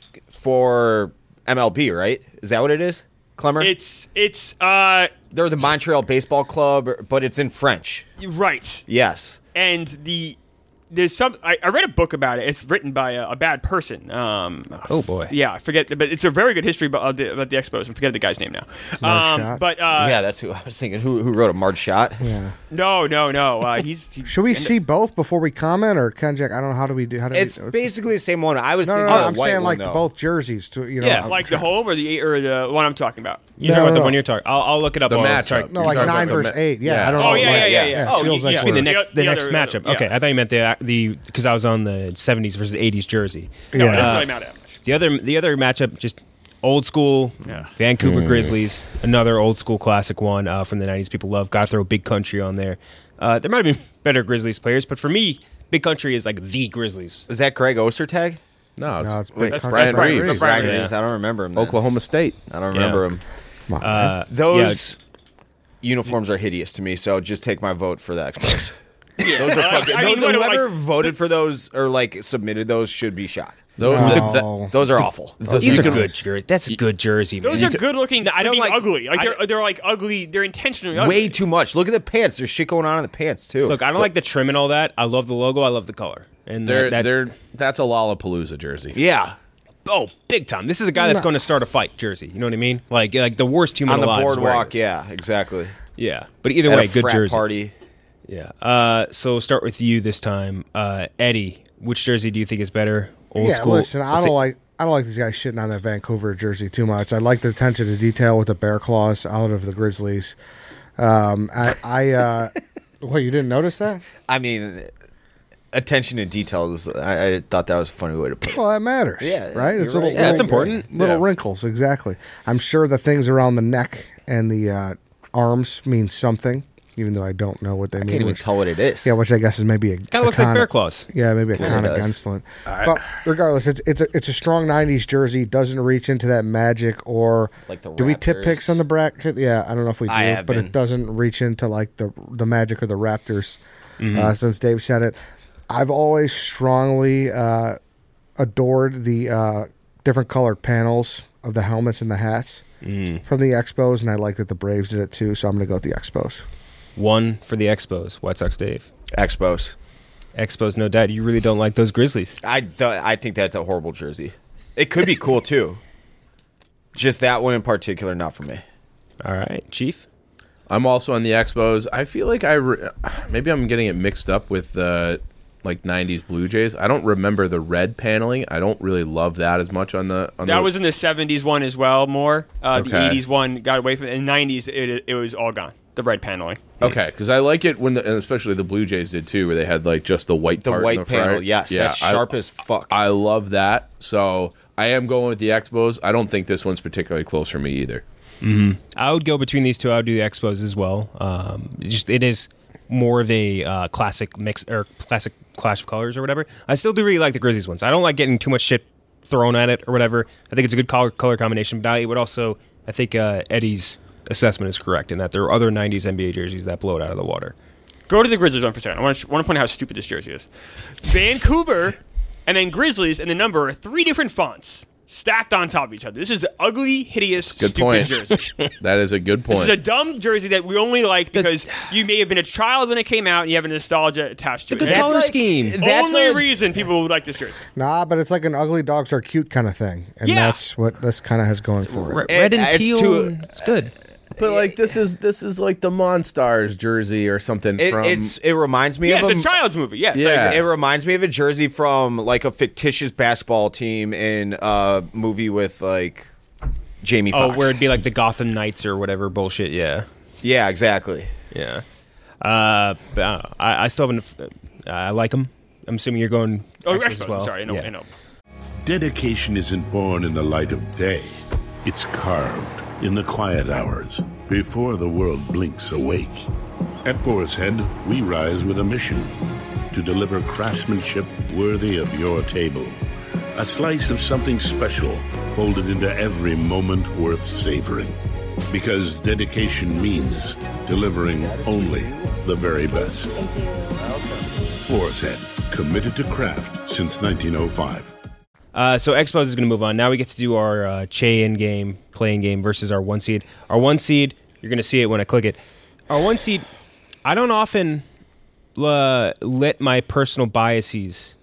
for M L B, right? Is that what it is, Clemmer? It's it's uh They're the Montreal Baseball Club, but it's in French. right. Yes. And the there's some. I, I read a book about it. It's written by a, a bad person. Um, Oh boy. yeah, I forget, but it's a very good history about the, about the Expos. I forget the guy's name now. Um, Shot. but uh, yeah, that's who I was thinking. Who who wrote a Marge Shot? Yeah. no, no, no. Uh, he's he, Should we and- see both before we comment, or Kenjack? I don't know. How do we do? How do It's we, basically the same one. I was No, no, thinking no. of the I'm white saying one, like though. both jerseys. To you know, Yeah, I'm like the trying- home or the or the one I'm talking about. You No, talking about no, the no. one you're talking? I'll, I'll look it up. The while- matchup. sorry. No, You're like talking nine about the versus ma- eight. Yeah, yeah. I don't Oh, know. yeah, like, yeah, yeah, yeah. it Oh, feels yeah. like Yeah. I mean the we're- next The- the, the next other- matchup. yeah. Okay, I thought you meant the the because I was on the seventies versus eighties jersey. No, Yeah. it doesn't really matter that much. The other the other matchup just old school Vancouver Grizzlies, another old school classic one uh, from the nineties. People love. Got to throw Big Country on there. Uh, there might have been better Grizzlies players, but for me, Big Country is like the Grizzlies. Is that Greg Ostertag? No, it's, No, it's Wait, Big that's Country. Brian Brian Reeves. Reeves. Brian Brian Reeves. Reeves. I don't remember him. then. Oklahoma State. I don't remember him. Come on, man. Uh, Those uniforms are hideous to me, so just take my vote for the Expos. Those are fucking. I mean, those, what, whoever like- voted for those or like submitted those should be shot. Those, No. Those are awful. the- These you are can- good jersey. That's a good jersey. Those man. are good looking. I don't being like- ugly. Like I- they're they're like ugly. They're intentionally ugly. Way too much. Look at the pants. There's shit going on in the pants too. Look, I don't like the trim and all that. I love the logo. I love the color. And They're, that, that, they're, that's a Lollapalooza jersey. Yeah, oh, big time. This is a guy that's going to start a fight jersey. You know what I mean? Like like the worst human on the alive is wearing boardwalk. this. Yeah, exactly. Yeah. But either At way, a good frat jersey. party. Yeah. Uh, so start with you this time, uh, Eddie. Which jersey do you think is better? Old yeah, school. listen, I Let's don't say- like I don't like these guys shitting on that Vancouver jersey too much. I like the attention to detail with the bear claws out of the Grizzlies. Um, I, I uh, what you didn't notice that? I mean, attention to details. I, I thought that was a funny way to put it. Well, that matters. Yeah, right. you're It's right. little, Yeah, it's little- important. Little Yeah. wrinkles, exactly. I'm sure the things around the neck and the uh, arms mean something, even though I don't know what they I mean. can't even which- tell what it is. Yeah, which I guess is maybe a Kind of looks like bear claws. Yeah, maybe a Kinda con does. against it. But regardless, it's it's a, it's a strong nineties jersey. Doesn't reach into that Magic or Like the do we tip Raptors. picks on the bracket? Yeah, I don't know if we do, I have but been. it doesn't reach into like the the Magic or the Raptors. Mm-hmm. Uh, since Dave said it, I've always strongly uh, adored the uh, different colored panels of the helmets and the hats Mm. from the Expos, and I like that the Braves did it too. So I'm going to go with the Expos. One for the Expos. White Sox Dave. Expos. Expos, no doubt. You really don't like those Grizzlies. I, th- I think that's a horrible jersey. It could be cool too. Just that one in particular, not for me. All right, Chief. I'm also on the Expos. I feel like I re- maybe I'm getting it mixed up with uh, like nineties Blue Jays. I don't remember the red paneling. I don't really love that as much on the on That the, was in the seventies one as well. More uh, the Okay. eighties one got away from it. In the nineties, it it was all gone. The red paneling. okay because I like it when the and especially the Blue Jays did too, where they had like just the white The part in white the panel, front. yes, yeah, that's I- sharp as fuck. I love that. So I am going with the Expos. I don't think this one's particularly close for me either. I would go between these two. I would do the Expos as well. Um, it just it is more of a uh, classic mix or classic clash of colors or whatever. I still do really like the Grizzlies ones. I don't like getting too much shit thrown at it or whatever. I think it's a good color color combination. But I would also I think uh, Eddie's assessment is correct, and that there are other nineties N B A jerseys that blow it out of the water. Go to the Grizzlies one for a second. I want to, want to point out how stupid this jersey is. Vancouver and then Grizzlies and the number are three different fonts stacked on top of each other. This is an ugly, hideous, Good stupid point. jersey. That is a good point. This is a dumb jersey that we only like because you may have been a child when it came out and you have a nostalgia attached to it. The And color that's scheme. the That's only a- reason people would like this jersey. Nah, but it's like an ugly dogs are cute kind of thing, and Yeah. that's what this kind of has going for Red, it. red and it's teal. too- and it's good. But like this is this is like the Monstars jersey or something It, from. it's it reminds me Yeah, of it's a, a child's movie. Yes. Yeah. It reminds me of a jersey from like a fictitious basketball team in a movie with like Jamie Oh, Foxx. where it'd be like the Gotham Knights or whatever bullshit. Yeah, Yeah, exactly. yeah. Uh, but, uh, I, I still haven't. Uh, I like them. I'm assuming you're going. Oh, Expos Expos. as well. Sorry, I know. Yeah. I know. Dedication isn't born in the light of day. It's carved in the quiet hours before the world blinks awake. At Boar's Head, we rise with a mission to deliver craftsmanship worthy of your table. A slice of something special folded into every moment worth savoring. Because dedication means delivering only the very best. Boar's Head, committed to craft since nineteen oh five. Uh, so Expos is going to move on. Now we get to do our uh, Che-in game, playing game versus our one seed. Our one seed, you're going to see it when I click it. Our one seed, I don't often uh, let my personal biases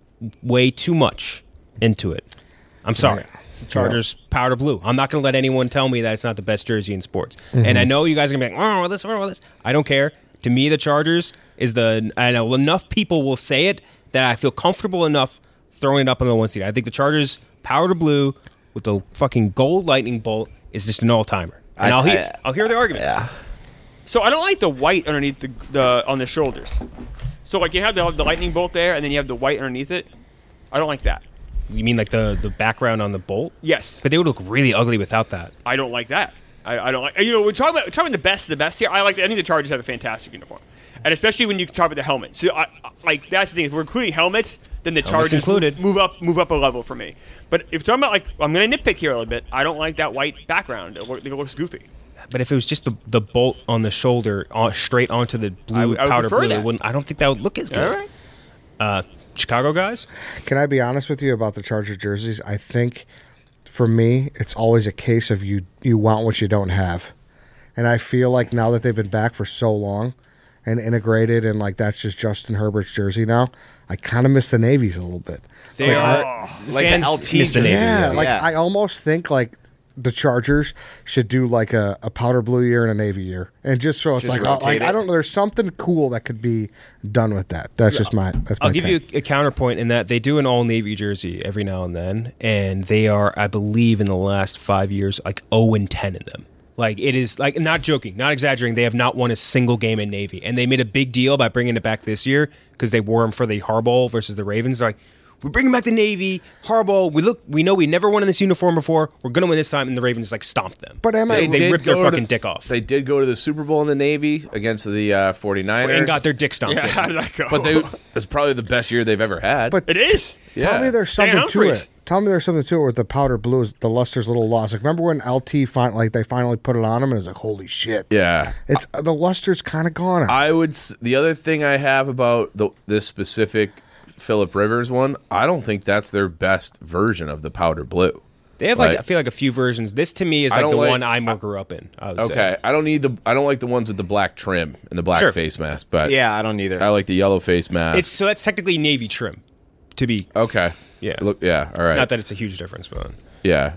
weigh too much into it. I'm sorry. Right. It's the Chargers powder blue. I'm not going to let anyone tell me that it's not the best jersey in sports. Mm-hmm. And I know you guys are going to be like, oh, this, oh, this. I don't care. To me, the Chargers is the, I know enough people will say it that I feel comfortable enough throwing it up on the one seed. I think the Chargers powder blue with the fucking gold lightning bolt is just an all-timer. And I- I'll, hear, I- I'll hear the arguments. Yeah. So I don't like the white underneath the, the on the shoulders. So like you have the, the lightning bolt there, and then you have the white underneath it. I don't like that. You mean like the, the background on the bolt? Yes, But they would look really ugly without that. I don't like that. I, I don't like. You know, we're talking about we're talking about the best of the best here. I like. I think the Chargers have a fantastic uniform, and especially when you talk about the helmet. So I, I- like that's the thing. If we're including helmets, then the Helmets Chargers included. move up move up a level for me. But if you're talking about like, I'm going to nitpick here a little bit. I don't like that white background. It, look- it looks goofy. But if it was just the, the bolt on the shoulder on, straight onto the blue I would- I would powder prefer blue, that. it wouldn't, I don't think that would look as good. All right. Uh, Chicago guys? Can I be honest with you about the Charger jerseys? I think for me, it's always a case of you you want what you don't have. And I feel like now that they've been back for so long and integrated and like that's just Justin Herbert's jersey now, I kind of miss the navies a little bit. They Like, are I- like the fans L T miss the jerseys. Navy. yeah, Yeah. like Yeah. I almost think like the Chargers should do like a, a powder blue year and a navy year, and just so it's Just like, oh, rotate like it. I don't know, there's something cool that could be done with that. That's just my. That's my I'll give take. you a counterpoint in that they do an all navy jersey every now and then, and they are, I believe, in the last five years, like zero and ten in them. Like it is, like not joking, not exaggerating. They have not won a single game in navy, and they made a big deal by bringing it back this year because they wore them for the Harbaugh versus the Ravens. They're like, we're bringing back the navy, Harbaugh. We look, we know we never won in this uniform before. We're gonna win this time, and the Ravens like stomped them. But am I? They, they did ripped their go to fucking the- dick off They did go to the Super Bowl in the Navy against the uh, 49ers. and got their dick stomped. Yeah, in. how did that go? But they it's probably the best year they've ever had. But it is. yeah. Tell me there's Stan something to Humphries. it. Tell me there's something to it with the powder blues, the luster's little loss. Like remember when L T fin- like they finally put it on him and it was like holy shit. Yeah. It's the luster's kind of gone. I would. s- The other thing I have about the, this specific Phillip Rivers one, I don't think that's their best version of the powder blue. They have like, Like- I feel like a few versions. This to me is I like don't the like- one I more grew up in. I would Okay, say. I don't need the. I don't like the ones with the black trim and the black Sure. face mask, but Yeah, I don't either. I like the yellow face mask. It's so that's technically navy trim. To be okay. Yeah. Look. Yeah. All right. not that it's a huge difference, but Yeah.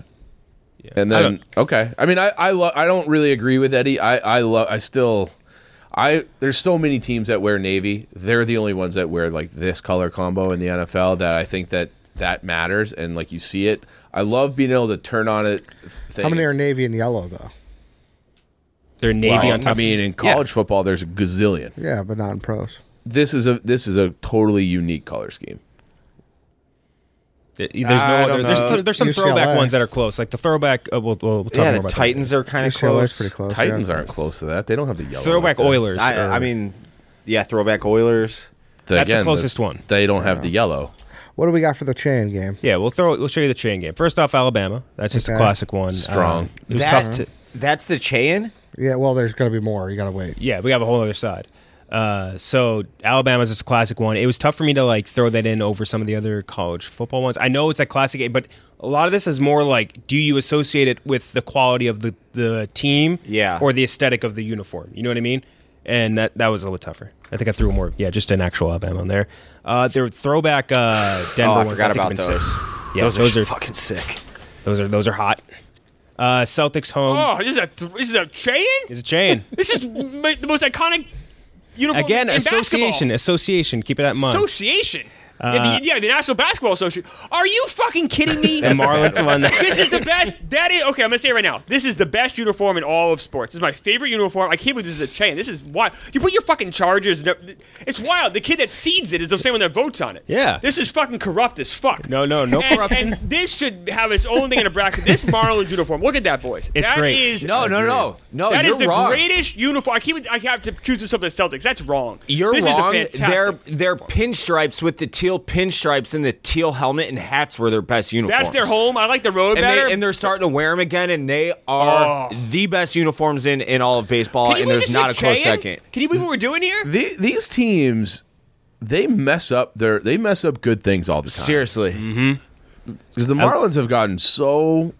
And I then okay. I mean, I I, lo- I don't really agree with Eddie. I I love. I still. I there's so many teams that wear navy. They're the only ones that wear like this color combo in the N F L that I think that that matters and like you see it. I love being able to turn on it. How many are navy and yellow though? they're navy Well, on top. I mean, in college football, there's a gazillion. Yeah, but not in pros. This is a this is a totally unique color scheme. There's no I other. don't There's, know. there's some U C L A. throwback ones that are close, like the throwback. Uh, we'll, we'll talk yeah, more the about Titans are kind U of C L A is close. pretty close. Titans yeah. aren't close to that. They don't have the that. yellow. Throwback like that. Oilers. I, are- I mean, yeah, throwback Oilers. The- That's the again, closest one. They don't have the yellow. What do we got for the chain game? yeah, we'll throw. We'll show you the chain game. First off, Alabama. That's just a Okay. classic one. Strong. Um, it was That- tough to. That's the Cheyenne? Yeah, well, there's going to be more. You got to wait. Yeah, we have a whole other side. Uh, so Alabama's this classic one. It was tough for me to like throw that in over some of the other college football ones. I know it's a classic game, but a lot of this is more like, do you associate it with the quality of the, the team, yeah, or the aesthetic of the uniform? You know what I mean? And that that was a little bit tougher. I think I threw more, yeah, just an actual Alabama on there. Uh, their throwback uh, Denver oh, I ones. forgot I think about have been those. Six. Yeah, those, those are, are fucking sick. Those are those are hot. Uh, Celtics home. Oh, this is a this is a chain. It's a chain. This is ma- the most iconic uniform Again, in association, basketball. association. Keep it in mind. Association. Uh, yeah, the, yeah, the National Basketball Association. Are you fucking kidding me? The Marlins won that. This is the best. That is okay. I'm gonna say it right now. This is the best uniform in all of sports. This is my favorite uniform. I can't believe this is a chain. This is wild. You put your fucking Chargers. It's wild. The kid that seeds it is the same one that votes on it. Yeah. This is fucking corrupt as fuck. No, no, no and, corruption. And this should have its own thing in a bracket. This Marlins uniform. Look at that, boys. It's That great. is- No, no, no. No, That you're is the wrong. greatest uniform. I keep. I have to choose this over the Celtics. That's wrong. You're this wrong. Is a fantastic They're they're pinstripes with the teal pinstripes and the teal helmet and hats were their best uniforms. That's their home. I like the road and better. They, and they're starting to wear them again, and they are Oh. the best uniforms in, in all of baseball, Can you and believe there's this not a is close Cheyenne? second. Can you believe what we're doing here? The, these teams, they mess up their they mess up good things all the time. Seriously. Mm-hmm. Because the Marlins have gotten so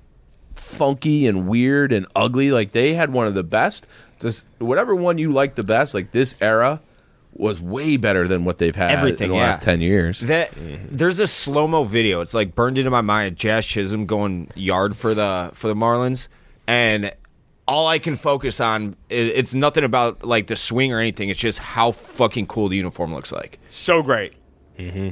funky and weird and ugly. Like, they had one of the best. Just whatever one you like the best, like this era was way better than what they've had Everything, in the yeah. last ten years. That there's a slow mo video. It's like burned into my mind. Jazz Chisholm going yard for the for the Marlins, and all I can focus on is, it's nothing about like the swing or anything. It's just how fucking cool the uniform looks like. So great. Mm-hmm.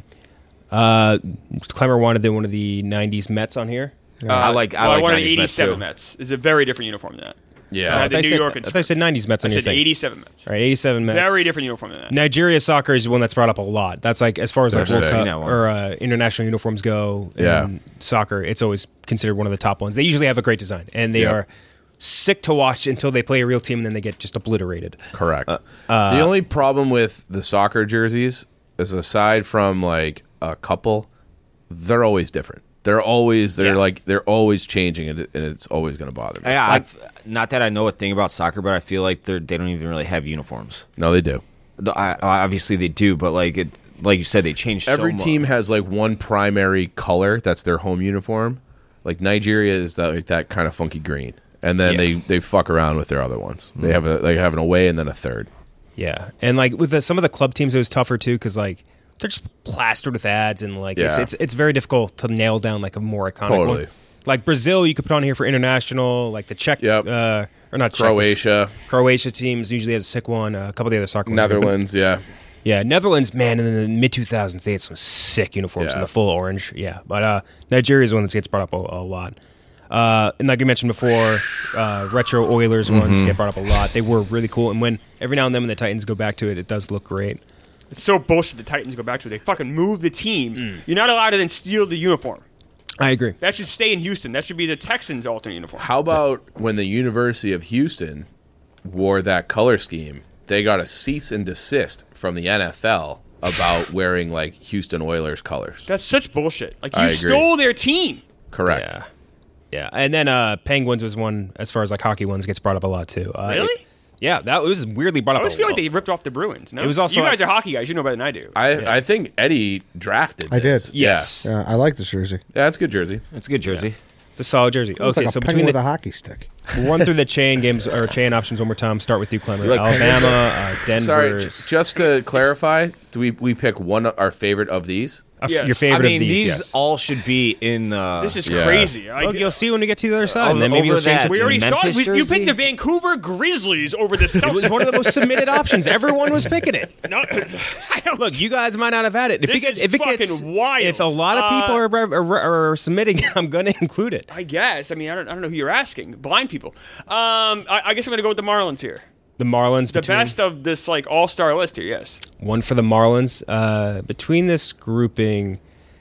Uh, Clemmer wanted the, one of the nineties Mets on here. Uh, I like I well, like one of the nineties Mets, eighty-seven too. Mets. It's a very different uniform than that. Yeah. I had I the thought New you said- York. I thought you said nineties Mets I on your said thing. eighty-seven Mets. Right, eighty-seven Mets. Very different uniform than that. Nigeria soccer is one that's brought up a lot. That's like, as far as like That's World sick. Cup That one. or uh, international uniforms go in Yeah. soccer, it's always considered one of the top ones. They usually have a great design, and they Yeah. are sick to watch until they play a real team, and then they get just obliterated. Correct. Uh, the only problem with the soccer jerseys is, aside from like a couple, they're always different. They're always they're Yeah. like they're always changing, and, it, and it's always going to bother me. Yeah, Like- I've, not that I know a thing about soccer, but I feel like they're they don't even really have uniforms. no, they do. I, obviously they do, but like it, like you said, they changed. Every so much. team has like one primary color that's their home uniform. Like Nigeria is that like that kind of funky green, and then Yeah. they, they fuck around with their other ones. They have a they have an away and then a third. Yeah, and like with the, some of the club teams, it was tougher too because like they're just plastered with ads, and like it's, Yeah. it's it's very difficult to nail down like a more iconic Totally. one. Like Brazil, you could put on here for international, like the Czech, Yep. uh, or not Czech, Croatia, Croatia teams usually has a sick one. Uh, a couple of the other soccer ones. Netherlands, yeah. Yeah, Netherlands, man, in the mid two thousands, they had some sick uniforms in Yeah. the full orange. Yeah, but uh, Nigeria is one that gets brought up a, a lot. Uh, and like you mentioned before, uh, retro Oilers Mm-hmm. ones get brought up a lot. They were really cool, and when every now and then when the Titans go back to it, it does look great. It's so bullshit the Titans go back to it. They fucking move the team. Mm. You're not allowed to then steal the uniform. I agree. That should stay in Houston. That should be the Texans' alternate uniform. How about when the University of Houston wore that color scheme? They got a cease and desist from the N F L about wearing like Houston Oilers colors. That's such bullshit. Like you I agree. stole their team. Correct. Yeah, yeah. And then uh, Penguins was one as far as like hockey ones gets brought up a lot too. Uh, Really? it- yeah, that was weirdly brought I up. always a feel lot. like they ripped off the Bruins. No? It was also- you guys are hockey guys. You know better than I do. I, I think Eddie drafted I this. did. Yes. Yeah, I like this jersey. Yeah, that's a good jersey. It's a good jersey. It's a solid jersey. It looks Okay, like a so penguin between with the a hockey stick. we'll run through the chain games or chain options one more time. Start with you, Clemmer. You like Alabama, penguins? uh, Denver. Sorry, j- just to clarify, do we we pick one our favorite of these? Uh, Yes. Your favorite I mean, of these? these yes. all should be in the. This is Yeah. crazy. I, Well, you'll see when we get to the other side. Over- and then maybe over you'll change that- it. we to- already saw it. Memphis We, you jersey? picked the Vancouver Grizzlies over the Celtics. It was one of the most submitted options. Everyone was picking it. No, I don't, Look, you guys might not have had it. If This it gets, is if it gets, fucking wild. if a lot of people Uh, are, are, are submitting it, I'm going to include it. I guess. I mean, I don't. I don't know who you're asking. Blind people. Um, I, I guess I'm gonna go with the Marlins here. The Marlins, The between, best of this like all star list here. Yes. one for the Marlins. Uh, between this grouping,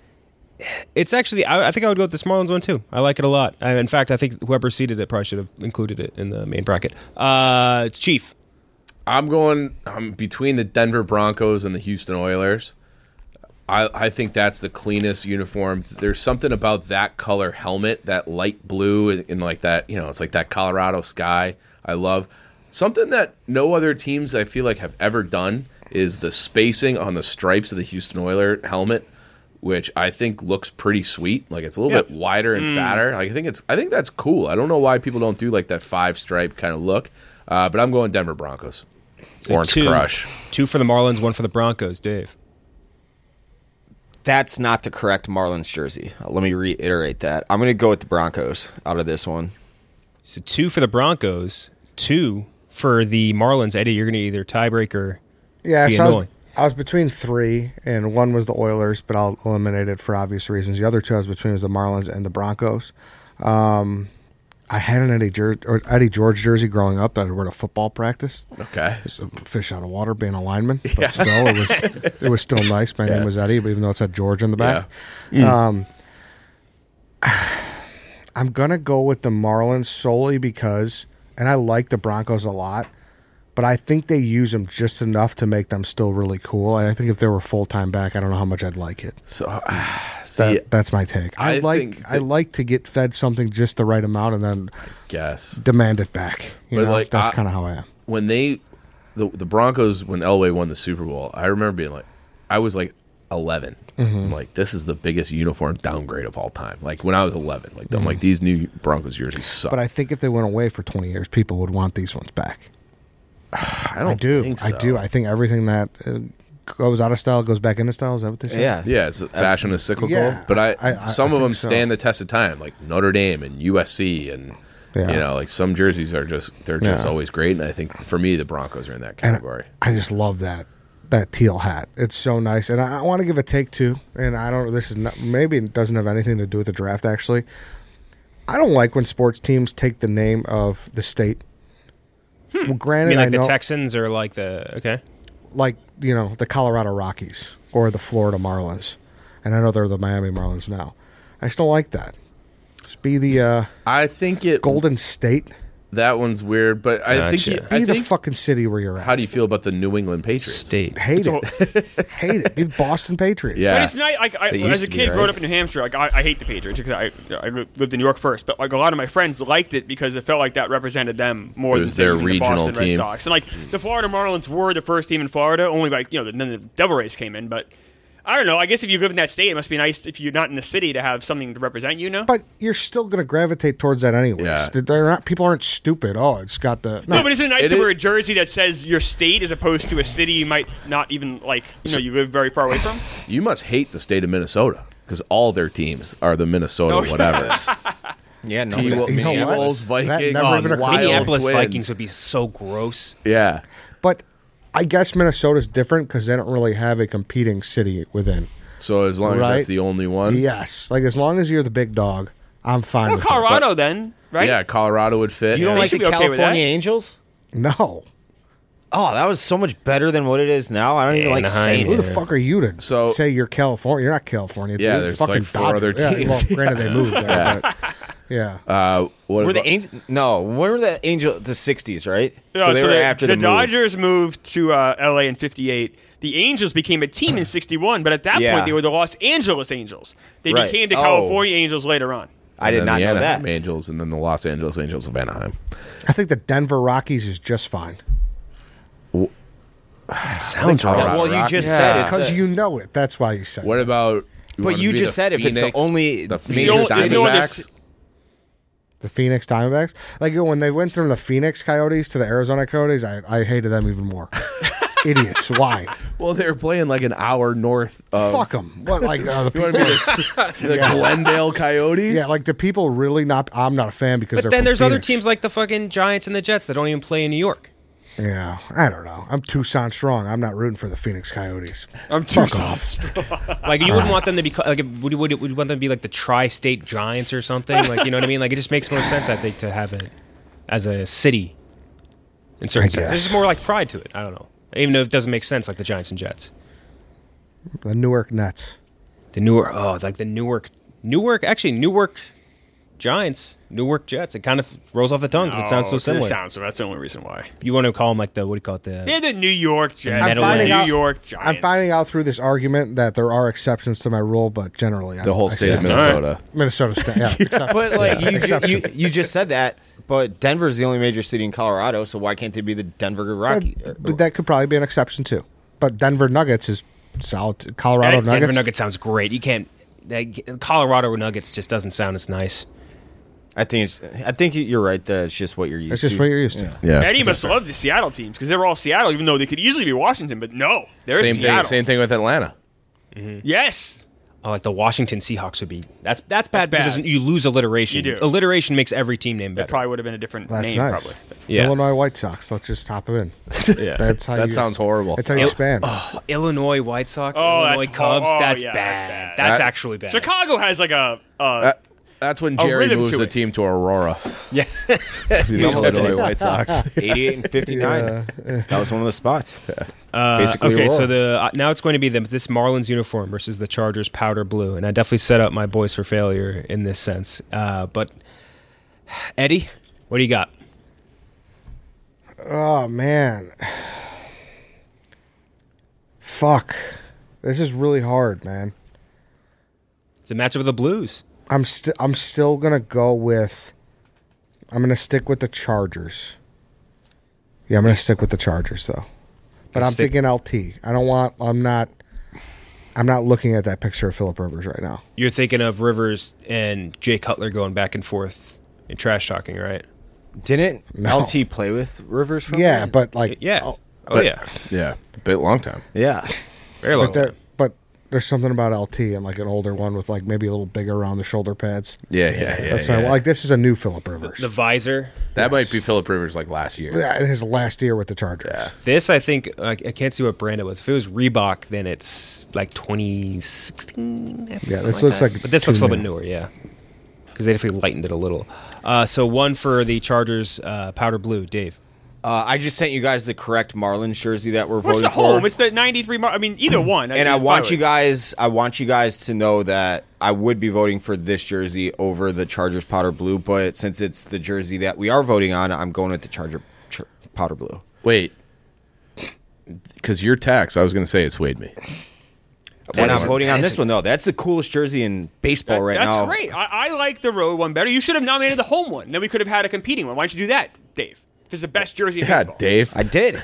it's actually. I, I think I would go with this Marlins one too. I like it a lot. I, in fact, I think whoever seeded it probably should have included it in the main bracket. Uh, Chief. I'm going I'm between the Denver Broncos and the Houston Oilers. I, I think that's the cleanest uniform. There's something about that color helmet, that light blue, and, and like that, you know, it's like that Colorado sky. I love something that no other teams I feel like have ever done is the spacing on the stripes of the Houston Oilers helmet, which I think looks pretty sweet. Like it's a little Yep. bit wider and Mm. fatter. Like I think it's I think that's cool. I don't know why people don't do like that five stripe kind of look, uh, but I'm going Denver Broncos. So Orange two, Crush. Two for the Marlins, one for the Broncos. Dave. That's not the correct Marlins jersey. Uh, Let me reiterate that. I'm going to go with the Broncos out of this one. So two for the Broncos, two for the Marlins. Eddie, you're going to either tiebreak or Yeah, be so I was, annoying. I was between three, and one was the Oilers, but I'll eliminate it for obvious reasons. The other two I was between was the Marlins and the Broncos. Um, I had an Eddie, Jer- or Eddie George jersey growing up that I wore to football practice. Okay, Just a fish out of water, being a lineman, but Yeah. still, it was it was still nice. My Yeah. name was Eddie, but even though it said George on the back. Yeah. Mm. Um, I'm gonna go with the Marlins solely because, and I like the Broncos a lot, but I think they use them just enough to make them still really cool. I think if they were full time back, I don't know how much I'd like it. So, uh, see, That, that's my take. I, I like think I that- like to get fed something just the right amount and then guess demand it back. You But, know, like, that's I- kind of how I am. when they the the Broncos when Elway won the Super Bowl, I remember being like, I was like eleven. Mhm. I'm like, this is the biggest uniform downgrade of all time. Like when I was eleven, like I'm Mhm. like these new Broncos jerseys suck. But I think if they went away for twenty years, people would want these ones back. I don't I do. think I so. do. I think everything that uh, goes out of style goes back into style. Is that what they say? Yeah. Yeah, it's fashion is cyclical, Yeah, but I, I- I- some I of them think so. stand the test of time, like Notre Dame and U S C, and Yeah. you know, like some jerseys are just they're just Yeah. always great. And I think for me, the Broncos are in that And category. I just love that that teal hat. It's so nice, and I, I want to give a take too. And I don't. This is not, maybe it doesn't have anything to do with the draft. Actually, I don't like when sports teams take the name of the state. Well, I granted, mean, like I the know, Texans or like the okay. like you know, the Colorado Rockies or the Florida Marlins, and I know they're the Miami Marlins now. I just don't like that. Just be the uh, I think it Golden State. that one's weird, but I think Gotcha. you, Be I the think. fucking city where you're at. How do you feel about the New England Patriots? State. Hate it. Hate it. Be the Boston Patriots. Yeah. But it's not like I, They used as a to be, kid right? growing up in New Hampshire, like I, I hate the Patriots because I I lived in New York first. But like a lot of my friends liked it because it felt like that represented them more It than was say, their the regional Boston Red team. Sox. And like the Florida Marlins were the first team in Florida, only like you know then the Devil Rays came in. But I don't know. I guess if you live in that state, it must be nice if you're not in the city to have something to represent you. Know. But you're still going to gravitate towards that anyways. Yeah. They're not. People aren't stupid. Oh, it's got the. No, but isn't it nice It to is- wear a jersey that says your state as opposed to a city you might not even like, you know, you live very far away from? You must hate the state of Minnesota because all their teams are the Minnesota Oh, whatevers. Yeah, no, T-Wolves, you know what? T-Wolves, That Vikings, never even occurred. Wild Minneapolis Twins. Vikings would be so gross. Yeah. But I guess Minnesota's different because they don't really have a competing city within. So as long as Right. that's the only one, Yes, like as long as you're the big dog, I'm fine Well, with Colorado then, right? yeah, Colorado would fit. You don't They like the should be okay with California that. Angels? it. No, Oh, that was so much better than what it is now. I don't even like Anaheim, saying who it. the fuck are you to So- say you're California? You're not California. Yeah, dude. there's fucking like four other Dodgers. Yeah, teams. well, granted, they moved there, Yeah. but yeah. Uh, what Were about, the Angels? No, when were the Angel? The sixties, right? Yeah, so they were the, after the, the, move. Dodgers moved to uh, L A in fifty-eight. The Angels became a team in sixty-one, but at that Yeah. point they were the Los Angeles Angels. They Right. became the Oh. California Angels later on. I did and then not the know Anaheim that. Angels, and then the Los Angeles Angels of Anaheim. I think the Denver Rockies is just fine Sounds Colorado Yeah, well, you Rockies. just said Yeah. it's because the- you know it. That's why you said. What it. about? You But want it you to be just the said if it's the Phoenix- only the major Phoenix There's no- Diamondbacks. there's- The Phoenix Diamondbacks, like when they went from the Phoenix Coyotes to the Arizona Coyotes, I, I hated them even more. Idiots. Why? Well, they were playing like an hour north of. Fuck them. What like uh, the You want to people? be the, the Glendale Coyotes? Yeah, like do people really not? I'm not a fan because. But they're then from there's other Phoenix. teams like the fucking Giants and the Jets that don't even play in New York. Yeah, I don't know. I'm Tucson strong. I'm not rooting for the Phoenix Coyotes. I'm too Fuck off. Like you wouldn't want them to be co- like would you, would you, would you want them to be like the tri-state Giants or something? Like you know what I mean? Like it just makes more sense I think to have it as a city in certain I sense. There's guess. just more like pride to it. I don't know. Even though it doesn't make sense like the Giants and Jets. The Newark Nets. The Newark oh like the Newark Newark actually Newark Giants, Newark Jets. It kind of rolls off the tongue because it sounds so similar. It sounds so. That's the only reason why. You want to call them like the, what do you call it? The, They're the New York Jets. I'm New finding out- York Giants. I'm finding out through this argument that there are exceptions to my rule, but generally, The I, whole I state of stand- Minnesota. Minnesota State, yeah. except- But like yeah, you, exception. you, you just said that, but Denver's the only major city in Colorado, so why can't they be the Denver Rocky? But, but that could probably be an exception too. But Denver Nuggets is solid. Colorado Denver Nuggets. Nuggets sounds great. You can't. That, Colorado Nuggets just doesn't sound as nice. I think it's, I think you're right. That it's just what you're used It's to. just what you're used to. Yeah. Eddie must love the Seattle teams because they were all Seattle, even though they could easily be Washington. But no, they're Same Seattle. thing. Same thing with Atlanta. Yes. Oh, like the Washington Seahawks would be. That's that's bad That's because bad. you lose alliteration. You do. Alliteration makes every team name That better. probably would have been a different That's name, nice. probably. Yeah. Illinois White Sox. Let's just top them in. Yeah. That's how That you, sounds horrible. That's how you Il- expand. Oh, Illinois White Sox, Oh, Illinois that's Cubs. hor- oh, that's, yeah, bad. that's bad. That's That- actually bad. Chicago has like a. Uh, That- that's when A Jerry rhythm moves to the it. team to Aurora. Yeah. The Illinois White Sox. eighty-eight and fifty-nine. That was one of the spots. Uh, Basically, okay, so Aurora. the uh, now it's going to be the, this Marlins uniform versus the Chargers powder blue, and I definitely set up my boys for failure in this sense. Uh, but Eddie, what do you got? Oh man, fuck! This is really hard, man. It's a matchup of the Blues. I'm still I'm still gonna go with. I'm gonna stick with the Chargers. Yeah, I'm gonna stick with the Chargers though. But Okay, I'm stick- thinking L T. I don't want. I'm not. I'm not looking at that picture of Phillip Rivers right now. You're thinking of Rivers and Jay Cutler going back and forth and trash talking, right? Didn't No. L T play with Rivers? From Yeah, that? but like, Yeah. oh, Oh But- yeah. Yeah. A bit long time. yeah. Very long but, there, time. but there's something about L T and like an older one with like maybe a little bigger around the shoulder pads. Yeah, yeah, yeah. That's yeah. why, like this is a new Phillip Rivers. The visor. That might be Phillip Rivers like last year. Yeah, in his last year with the Chargers. This, I think, uh, I can't see what brand it was. If it was Reebok, then it's like twenty sixteen. Yeah, something this looks that. like But this too looks a little bit new. newer, yeah. Because they definitely lightened it a little. Uh, so one for the Chargers, uh, powder blue. Dave. Uh, I just sent you guys the correct Marlins jersey that we're what's voting the home? for. It's the ninety-three. Mar- I mean, either one. and I mean, want by you the way. guys I want you guys to know that I would be voting for this jersey over the Chargers powder blue, but since it's the jersey that we are voting on, I'm going with the Charger ch- powder blue. Wait. Because your tax, I was going to say it swayed me. And I'm voting on this one though. That's the coolest jersey in baseball That- right that's now. great. I, I like the road one better. You should have nominated the home one. Then we could have had a competing one. Why don't you do that, Dave? If it's the best jersey in Yeah, baseball. Dave. I did.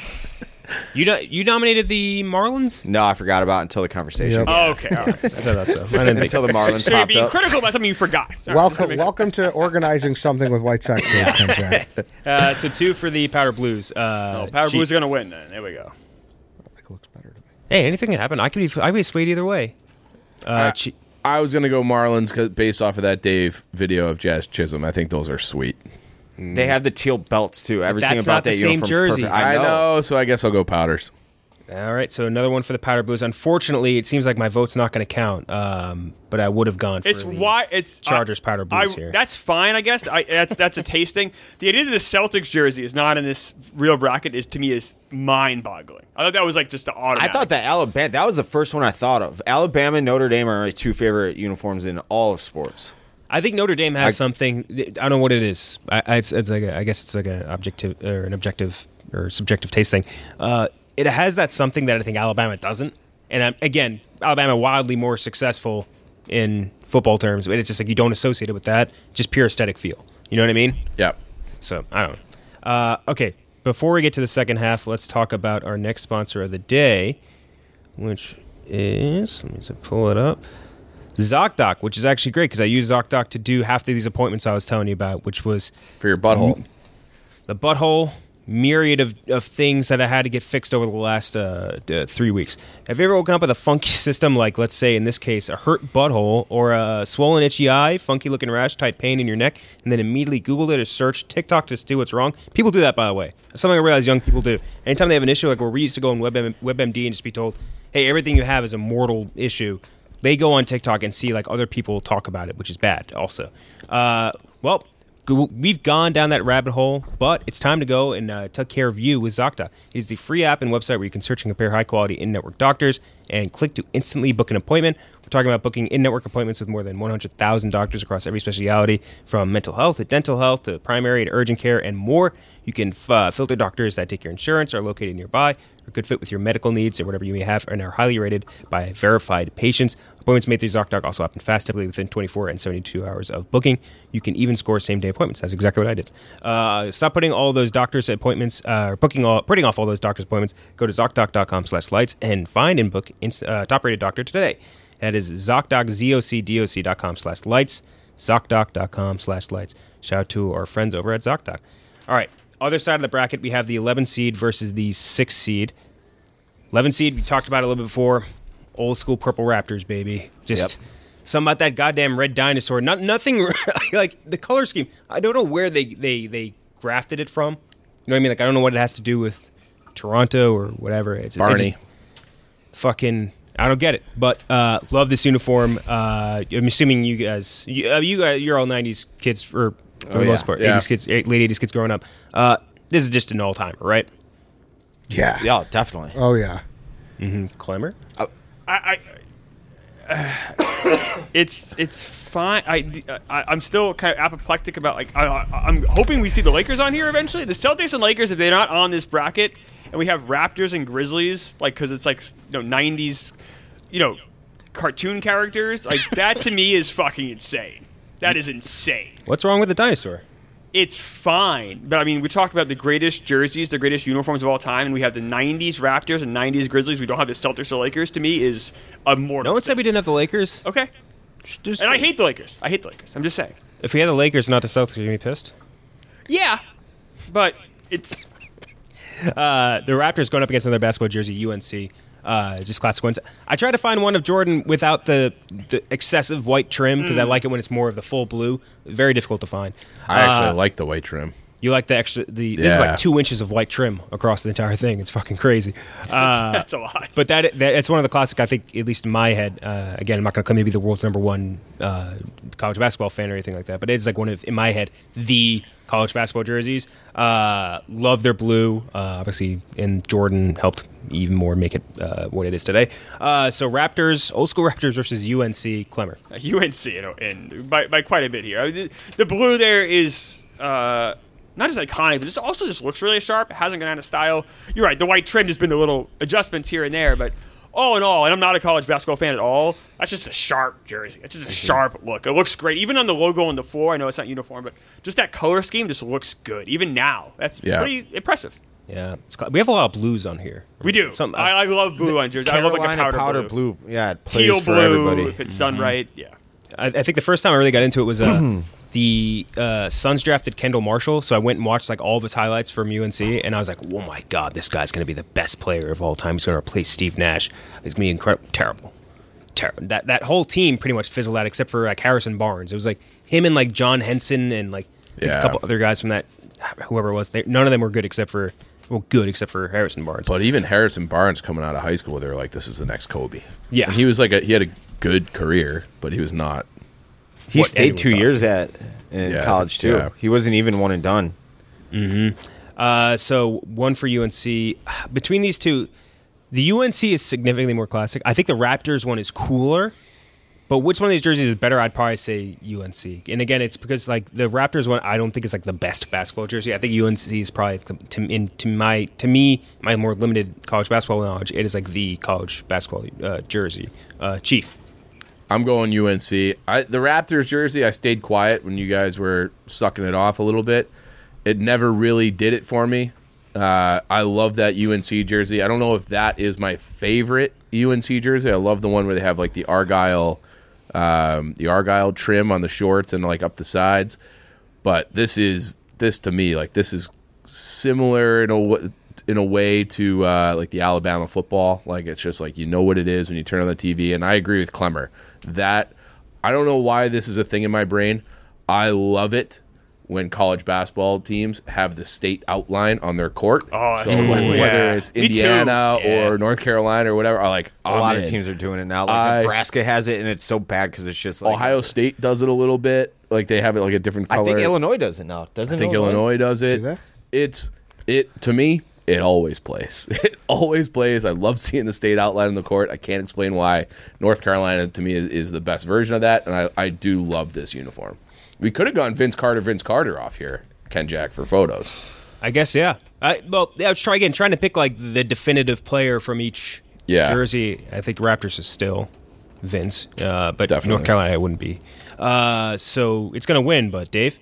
You no- you nominated the Marlins? No, I forgot about it until the conversation. Yep. Oh, okay, all right. I thought so. I didn't think Until the Marlins So you're popped being up. critical about something you forgot. All right, just to Welcome, make- welcome to organizing something with White Sox. Dave Kemjak. uh, so two for the powder blues. Uh, Oh, Power gee- Blues are going to win then. There we go. It looks better to me. Hey, anything can happen. I could be I could be swayed either way. Uh, che- I was going to go Marlins 'cause- based off of that Dave video of Jazz Chisholm. I think those are sweet. They have the teal belts too. Everything that's about not the that same uniform's jersey. perfect. I I know. know. so I guess I'll go Powders. All right, so another one for the powder blues. Unfortunately, it seems like my vote's not going to count, um, but I would have gone for It's the why it's Chargers I- powder blues I- here. That's fine, I guess. I, that's that's a taste thing. The idea that the Celtics jersey is not in this real bracket is to me is mind-boggling. I thought that was like just the I automatic. thought that Alabama. That was the first one I thought of. Alabama and Notre Dame are my two favorite uniforms in all of sports. I think Notre Dame has I- something. I don't know what it is. I, I, it's, it's like a, I guess it's like an objective or an objective or subjective taste thing. Uh, it has that something that I think Alabama doesn't. And um, again, Alabama wildly more successful in football terms, but it's just like you don't associate it with that. Just pure aesthetic feel. You know what I mean? Yep. So I don't know. Uh, okay, before we get to the second half, let's talk about our next sponsor of the day, which is let me just pull it up. ZocDoc, which is actually great because I use ZocDoc to do half of these appointments I was telling you about, which was For your butthole. the butthole, myriad of, of things that I had to get fixed over the last uh, uh, three weeks. Have you ever woken up with a funky system, like, let's say, in this case, a hurt butthole or a swollen, itchy eye, funky looking rash, tight pain in your neck, and then immediately Googled it or searched TikTok to see what's wrong? People do that, by the way. That's something I realize young people do. Anytime they have an issue, like where we used to go in WebM- WebMD and just be told, hey, everything you have is a mortal issue, they go on TikTok and see like other people talk about it, which is bad also. Uh, well, go, we've gone down that rabbit hole, but it's time to go and uh, take care of you with ZocDoc. It's the free app and website where you can search and compare high-quality in-network doctors and click to instantly book an appointment. We're talking about booking in-network appointments with more than one hundred thousand doctors across every specialty, from mental health to dental health to primary to urgent care and more. You can uh, filter doctors that take your insurance, are located nearby, or could fit with your medical needs or whatever you may have, and are highly rated by verified patients. Appointments made through ZocDoc also happen fast, typically within twenty-four and seventy-two hours of booking. You can even score same-day appointments. That's exactly what I did. Uh, stop putting all those doctors' appointments, uh, or booking all, putting off all those doctors' appointments. Go to ZocDoc.com slash lights and find and book inst- uh, top-rated doctor today. That is ZocDoc, Z-O-C-D-O-C dot com slash lights, ZocDoc.com slash lights. Shout out to our friends over at ZocDoc. All right, other side of the bracket, we have the eleven seed versus the six seed. eleven seed, we talked about it a little bit before. Old school Purple Raptors, baby. Just yep. something about that goddamn red dinosaur. Not nothing like the color scheme. I don't know where they, they, they grafted it from. You know what I mean? Like I don't know what it has to do with Toronto or whatever. It's, Barney. It just, fucking, I don't get it. But uh, love this uniform. Uh, I'm assuming you guys, you, uh, you guys, you're all nineties kids for, for oh, the yeah. most part. Yeah. eighties kids, late eighties kids growing up. Uh, this is just an all timer, right? Yeah. Yeah, definitely. Oh yeah. Mm-hmm. Clemmer. I, I uh, it's it's fine. I, I I'm still kind of apoplectic about like I, I'm hoping we see the Lakers on here eventually. The Celtics and Lakers, if they're not on this bracket, and we have Raptors and Grizzlies, like because it's like you know nineties, you know, cartoon characters, like that to me is fucking insane. That is insane. What's wrong with the dinosaur? It's fine, but I mean, we talk about the greatest jerseys, the greatest uniforms of all time, and we have the nineties Raptors and nineties Grizzlies. We don't have the Celtics or Lakers. To me, is a mortal. No one sin. said we didn't have the Lakers. Okay, Just, and I hate the Lakers. I hate the Lakers. I'm just saying. If we had the Lakers, not the Celtics, would you be pissed? Yeah, but it's uh, the Raptors going up against another basketball jersey, U N C. Uh, just classic ones. I tried to find one of Jordan without the, the excessive white trim because mm. I like it when it's more of the full blue. Very difficult to find. I actually uh, like the white trim. You like the extra? The yeah. This is like two inches of white trim across the entire thing. It's fucking crazy. Uh, that's, that's a lot. But that, that it's one of the classic. I think, at least in my head. Uh, again, I'm not going to claim to be the world's number one uh, college basketball fan or anything like that. But it's like one of, in my head, the college basketball jerseys. Uh, love their blue. Uh, obviously, and Jordan helped even more make it uh, what it is today. Uh, so Raptors, old school Raptors versus U N C. Clemmer. Uh, U N C, you know, and by, by quite a bit here. I mean, the, the blue there is uh, not just iconic, but it also just looks really sharp. It hasn't gone out of style. You're right. The white trim has been a little adjustments here and there, but all in all, and I'm not a college basketball fan at all, that's just a sharp jersey. It's just a sharp look. It looks great. Even on the logo on the floor, I know it's not uniform, but just that color scheme just looks good. Even now. That's yeah. pretty impressive. Yeah, it's, we have a lot of blues on here. We do. Some, I, I love blue on jerseys. I love like a powder, powder blue. blue. Yeah, it plays Teal for blue, everybody. if it's done mm-hmm. right. Yeah. I, I think the first time I really got into it was uh, the uh, Suns drafted Kendall Marshall, so I went and watched like all of his highlights from U N C, and I was like, "Oh my god, this guy's going to be the best player of all time. He's going to replace Steve Nash. He's going to be incredible." Terrible. Terrible. That that whole team pretty much fizzled out, except for like Harrison Barnes. It was like him and like John Henson and like yeah. a couple other guys from that, whoever it was. They, none of them were good except for. Well, good except for Harrison Barnes. But even Harrison Barnes coming out of high school, they were like, "This is the next Kobe." Yeah, and he was like, a, he had a good career, but he was not. He stayed two years at in yeah, college too. Yeah. He wasn't even one and done. Mm-hmm. Uh, so one for U N C. Between these two, the U N C is significantly more classic. I think the Raptors one is cooler. But which one of these jerseys is better? I'd probably say U N C. And again, it's because like the Raptors one, I don't think is like the best basketball jersey. I think U N C is probably to in to my to me my more limited college basketball knowledge. It is like the college basketball uh, jersey. Uh, Chief, I'm going U N C. I, the Raptors jersey, I stayed quiet when you guys were sucking it off a little bit. It never really did it for me. Uh, I love that U N C jersey. I don't know if that is my favorite U N C jersey. I love the one where they have like the Argyle. Um, the Argyle trim on the shorts and like up the sides, but this is this to me like this is similar in a in a way to uh, like the Alabama football. Like it's just like you know what it is when you turn on the T V. And I agree with Clemmer that I don't know why this is a thing in my brain. I love it when college basketball teams have the state outline on their court. Oh, that's so cool. whether Yeah. it's Indiana Yeah. or North Carolina or whatever, I like a I'm lot in. of teams are doing it now. Like I, Nebraska has it, and it's so bad because it's just like Ohio State does it a little bit. Like they have it like a different color. I think Illinois does it now. Doesn't I think Illinois? Illinois does it. Do they? It's it to me. It always plays. It always plays. I love seeing the state outline in the court. I can't explain why. North Carolina, to me, is, is the best version of that, and I, I do love this uniform. We could have gone Vince Carter, Vince Carter off here, Ken Jack, for photos. I guess, yeah. I, well, yeah, I was trying again, trying to pick like the definitive player from each Yeah. jersey. I think Raptors is still Vince, uh, but Definitely. North Carolina it wouldn't be. Uh, so it's going to win, but Dave?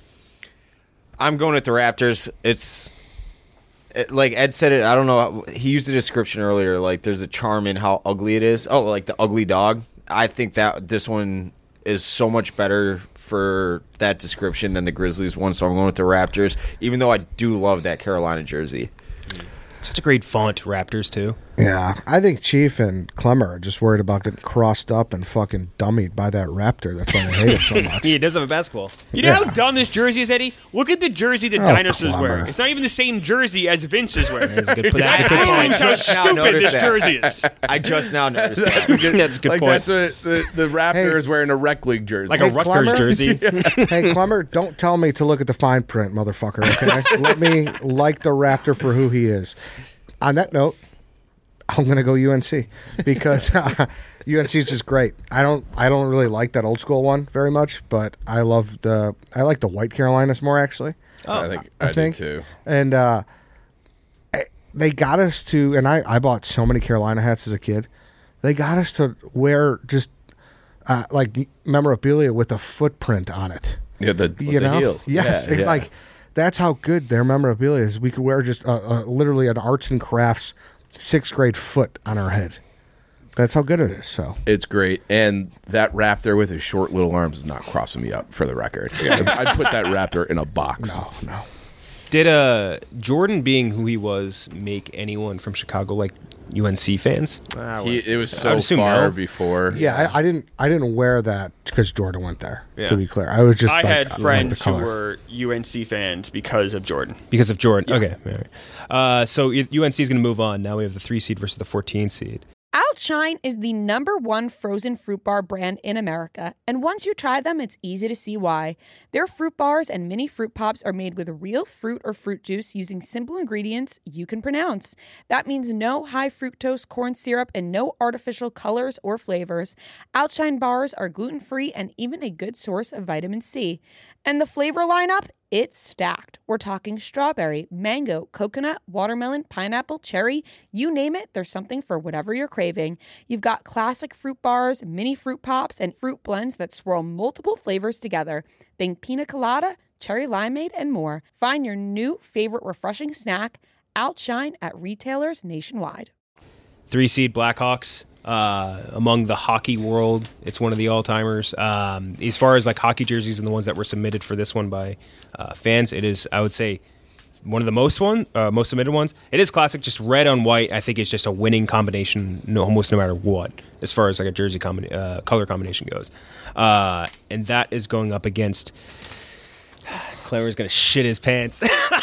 I'm going with the Raptors. It's it, like Ed said it. I don't know. He used a description earlier. Like there's a charm in how ugly it is. Oh, like the ugly dog. I think that this one is so much better for that description than the Grizzlies one. So I'm going with the Raptors, even though I do love that Carolina jersey. Such a great font, Raptors, too. Yeah, I think Chief and Clemmer are just worried about getting crossed up and fucking dummied by that Raptor. That's why they hate it so much. He does have a basketball. You know Yeah. how dumb this jersey is, Eddie? Look at the jersey the Oh, dinosaur's Clemmer. wearing. It's not even the same jersey as Vince is wearing. That's a good- that's a good I point. know how Just now stupid noticed this that. jersey is. I just now noticed That's that. a good. That's a good like point. That's a the, the Raptor Hey. is wearing a rec league jersey. Like Hey, a Rutgers Clemmer? jersey. Hey, Clemmer, don't tell me to look at the fine print, motherfucker, okay? Let me like the Raptor for who he is. On that note, I'm going to go U N C because uh, U N C is just great. I don't I don't really like that old school one very much, but I love the I like the white Carolinas more actually. I think I, I, think do too. And uh, I- they got us to, and I, I bought so many Carolina hats as a kid. They got us to wear just uh, like memorabilia with a footprint on it. Yeah, the, with You the know, heel. yes, Yeah, it- yeah. like that's how good their memorabilia is. We could wear just uh, uh, literally an arts and crafts sixth grade foot on our head. That's how good it is. So It's great, and that Raptor with his short little arms is not crossing me up. For the record, I'd put that Raptor in a box. no, no. Did uh, Jordan, being who he was, make anyone from Chicago like U N C fans? He, it was I so would assume far no. before. Yeah, I, I didn't I didn't wear that because Jordan went there. Yeah. To be clear, I was just I like, had like friends the who color. were U N C fans because of Jordan. Because of Jordan. Okay. All right. Uh, so U N C is going to move on. Now we have the three seed versus the fourteen seed. Outshine is the number one frozen fruit bar brand in America, and once you try them, it's easy to see why. Their fruit bars and mini fruit pops are made with real fruit or fruit juice using simple ingredients you can pronounce. That means no high fructose corn syrup and no artificial colors or flavors. Outshine bars are gluten-free and even a good source of vitamin C. And the flavor lineup? It's stacked. We're talking strawberry, mango, coconut, watermelon, pineapple, cherry. You name it, there's something for whatever you're craving. You've got classic fruit bars, mini fruit pops, and fruit blends that swirl multiple flavors together. Think pina colada, cherry limeade, and more. Find your new favorite refreshing snack, Outshine, at retailers nationwide. Three seed Blackhawks. Uh, among the hockey world, it's one of the all-timers. Um, as far as like hockey jerseys and the ones that were submitted for this one by uh, fans, it is, I would say, one of the most one uh, most submitted ones. It is classic, just red on white. I think it's just a winning combination, no, almost no matter what, as far as like a jersey combina- uh, color combination goes. Uh, and that is going up against. Clemmer's gonna shit his pants.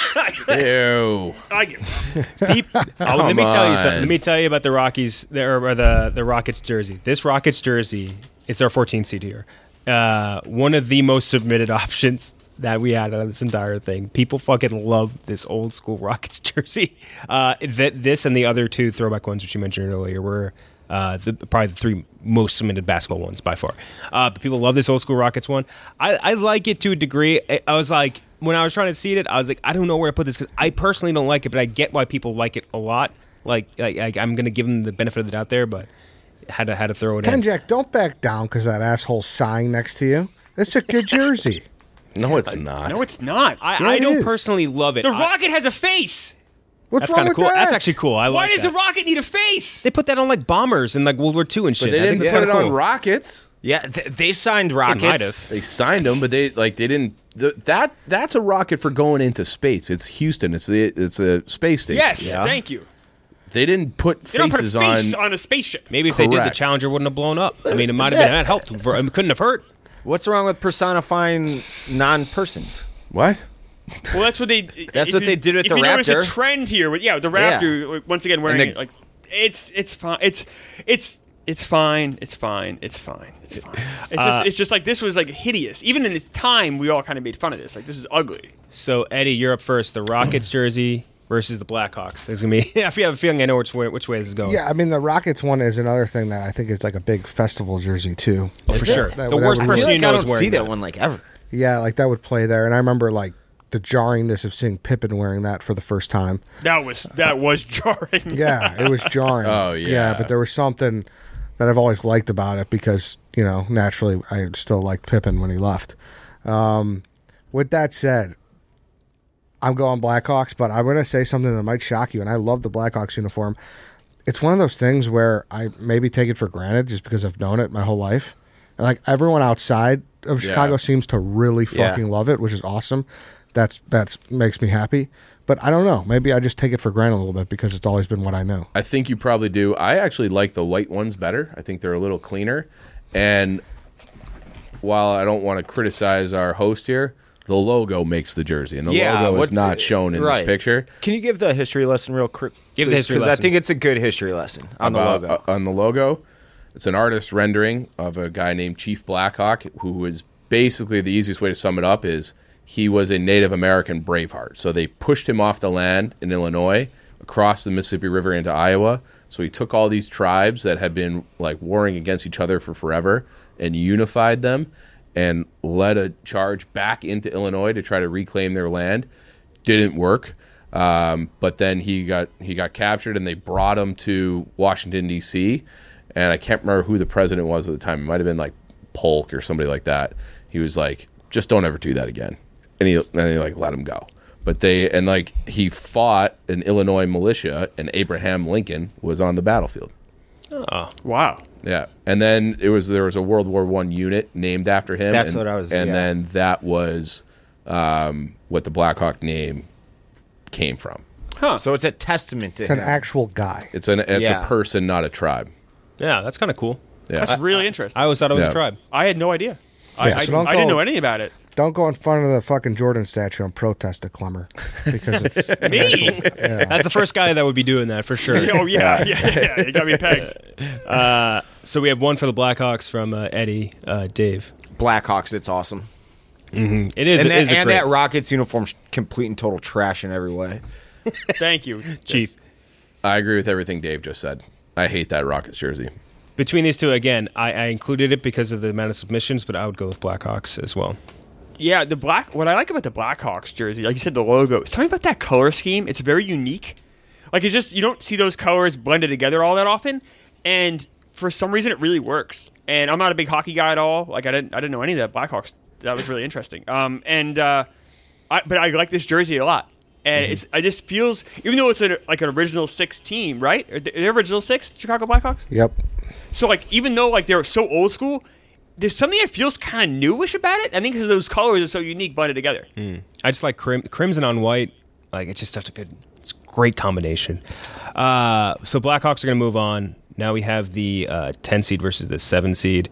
Ew. I get Deep, oh, let me tell you on. something. Let me tell you about the Rockies, the, or the the Rockets jersey. This Rockets jersey, it's our fourteenth seed here. Uh, one of the most submitted options that we had on this entire thing. People fucking love this old school Rockets jersey. Uh, that this and the other two throwback ones, which you mentioned earlier, were uh, the, probably the three most submitted basketball ones by far. Uh, but people love this old school Rockets one. I, I like it to a degree. I, I was like, when I was trying to see it, I was like, I don't know where to put this because I personally don't like it, but I get why people like it a lot. Like, like, like I'm going to give them the benefit of the doubt there, but had to had to throw it Ken in. Jack, don't back down because that asshole's sighing next to you. It's a good jersey. No, it's not. No, it's not. I, Yeah, I it don't is. personally love it. the I- Rocket has a face. What's that's wrong kind with of cool. that? That's actually cool. I Why like does that. the Rocket need a face? They put that on like bombers in like World War Two and shit. But they I think didn't that's put it kinda on cool. rockets. Yeah, th- they signed They Rockets. might have. They signed them, but they like they didn't. The, that that's a rocket for going into space. It's Houston. It's the it's a space station. Yes, thank you. They didn't put They don't put a faces face on. on a spaceship. Maybe if they did, the Correct. Challenger wouldn't have blown up. I mean, it might have been that helped. It couldn't have hurt. What's wrong with personifying non-persons? What? Well, that's what they. That's if what you- they did with if the you notice Raptor. a trend here, with yeah, the Yeah. Raptor once again wearing And it the- like it's it's fine. It's it's It's fine. It's fine. It's fine. It's fine. It's Uh, just it's just like this was like hideous. Even in its time, we all kind of made fun of this. Like this is ugly. So Eddie, you're up first. The Rockets jersey versus the Blackhawks. It's gonna be. I have a feeling I know which way, which way this is going. Yeah, I mean the Rockets one is another thing that I think is like a big festival jersey too. Oh, for sure. That- the that worst would person really- you know I is don't wearing see that that. one like ever. Yeah, like that would play there, and I remember like the jarringness of seeing Pippen wearing that for the first time. That was that was jarring. Yeah, it was jarring. Oh, yeah. but there was something that I've always liked about it because you know naturally I still liked Pippen when he left. Um, with that said, I'm going Blackhawks, but I'm going to say something that might shock you, and I love the Blackhawks uniform. It's one of those things where I maybe take it for granted just because I've known it my whole life. Like everyone outside of Yeah. Chicago seems to really Yeah. fucking love it, which is awesome. That's that's makes me happy. But I don't know. Maybe I just take it for granted a little bit because it's always been what I know. I think you probably do. I actually like the white ones better. I think they're a little cleaner. And while I don't want to criticize our host here, the logo makes the jersey, and the Yeah, logo is what's not it- shown in right. this picture. Can you give the history lesson real quick? Give the history Because I lesson. think it's a good history lesson on about, the logo. uh, on the logo. It's an artist rendering of a guy named Chief Blackhawk, who is basically, the easiest way to sum it up is he was a Native American braveheart. So they pushed him off the land in Illinois, across the Mississippi River into Iowa. So he took all these tribes that had been like warring against each other for forever and unified them and led a charge back into Illinois to try to reclaim their land. Didn't work. Um, but then he got he got captured, and they brought him to Washington, D C, and I can't remember who the president was at the time. It might have been like Polk or somebody like that. He was like, just don't ever do that again. And he, and he like let him go. But they, and like he fought an Illinois militia, and Abraham Lincoln was on the battlefield. Oh, wow. Yeah. And then it was, there was a World War One unit named after him. That's and, what I was- And yeah. then that was um, what the Blackhawk name came from. Huh. So it's a testament to It's an him. actual guy. It's an it's Yeah. a person, not a tribe. yeah, that's kind of cool. Yeah. That's really interesting. I always thought it was Yeah. a tribe. I had no idea. I, Yeah, I, so don't I didn't go- know anything about it. Don't go in front of the fucking Jordan statue and protest it, Clemmer, because it's Me? That's the first guy that would be doing that for sure. Oh yeah, yeah, yeah. You got me pegged. Uh, so we have one for the Blackhawks from uh, Eddie, uh, Dave. Blackhawks, it's awesome. Mm-hmm. It is. And, it that, is a and great- that Rockets uniform's complete and total trash in every way. Thank you, Chief. I agree with everything Dave just said. I hate that Rockets jersey. Between these two, again, I, I included it because of the amount of submissions, but I would go with Blackhawks as well. Yeah, the black. What I like about the Blackhawks jersey, like you said, the logo. Something about that color scheme. It's very unique. Like it's just you don't see those colors blended together all that often, and for some reason it really works. And I'm not a big hockey guy at all. Like I didn't, I didn't know any of that Blackhawks. That was really interesting. Um, and uh, I, but I like this jersey a lot. And Mm-hmm. it's, I just feels, even though it's a, like an original six team, right? Are they, are they original six, Chicago Blackhawks? Yep. So like, even though like they're so old school, there's something that feels kind of newish about it. I think because those colors are so unique blended together. Mm. I just like crim- crimson on white. Like it's just such a good, it's a great combination. Uh, so Blackhawks are going to move on. Now we have the uh, ten seed versus the seven seed.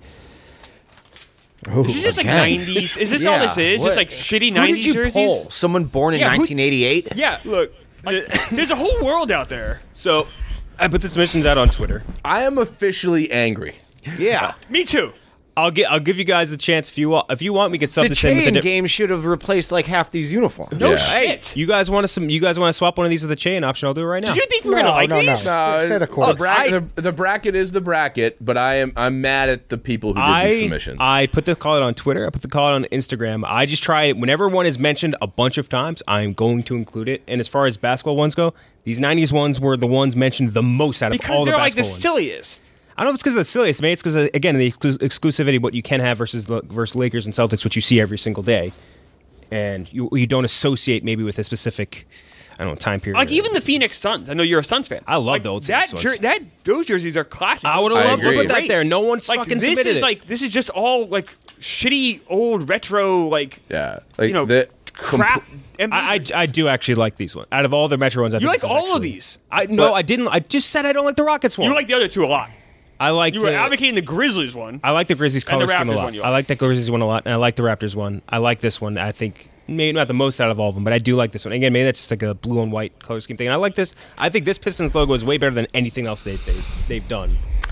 This is just like nineties. Is this all this is? Just like shitty Who nineties did you jerseys? poll? Someone born in Yeah, who- nineteen eighty-eight? Yeah, look, like, there's a whole world out there. So I put the submissions out on Twitter. I am officially angry. Yeah. Me too. I'll get. I'll give you guys the chance if you want. If you want, we can sub The this in with chain the di- game should have replaced like half these uniforms. No Yeah. shit. You guys want to some? You guys want to swap one of these with a chain option? I'll do it right now. Did you think we were No, gonna like no, no. these? No. Say the the, quarter. bra- the, the bracket is the bracket, but I am I'm mad at the people who did I, these submissions. I put the call out on Twitter. I put the call out on Instagram. I just try it. Whenever one is mentioned a bunch of times, I'm going to include it. And as far as basketball ones go, these nineties ones were the ones mentioned the most out of Because all the they're like the basketball ones. silliest. I don't know if it's because of the silliest, maybe it's because, again, the exclu- exclusivity, what you can have versus the- versus Lakers and Celtics, which you see every single day. And you you don't associate maybe with a specific, I don't know, time period. Like even the Phoenix Suns. I know you're a Suns fan. I love like, the old that. Phoenix Jer- Suns. that those jerseys are classic. I would I have loved to agree. put that there. No one's like fucking this submitted is it. like this is just all like shitty old retro like yeah, like you know the crap. compl- N B A. I, I, I do actually like these ones. Out of all the Metro ones, I You think like this is all of actually- these? I no, But- I didn't. I just said I don't like the Rockets one. You like the other two a lot. I like You were the, advocating the Grizzlies one. I like the Grizzlies And the color scheme a Raptors lot. one you I like. like the Grizzlies one a lot, and I like the Raptors one. I like this one. I think maybe not the most out of all of them, but I do like this one. Again, maybe that's just like a blue and white color scheme thing. And I like this. I think this Pistons logo is way better than anything else they've they've, they've done.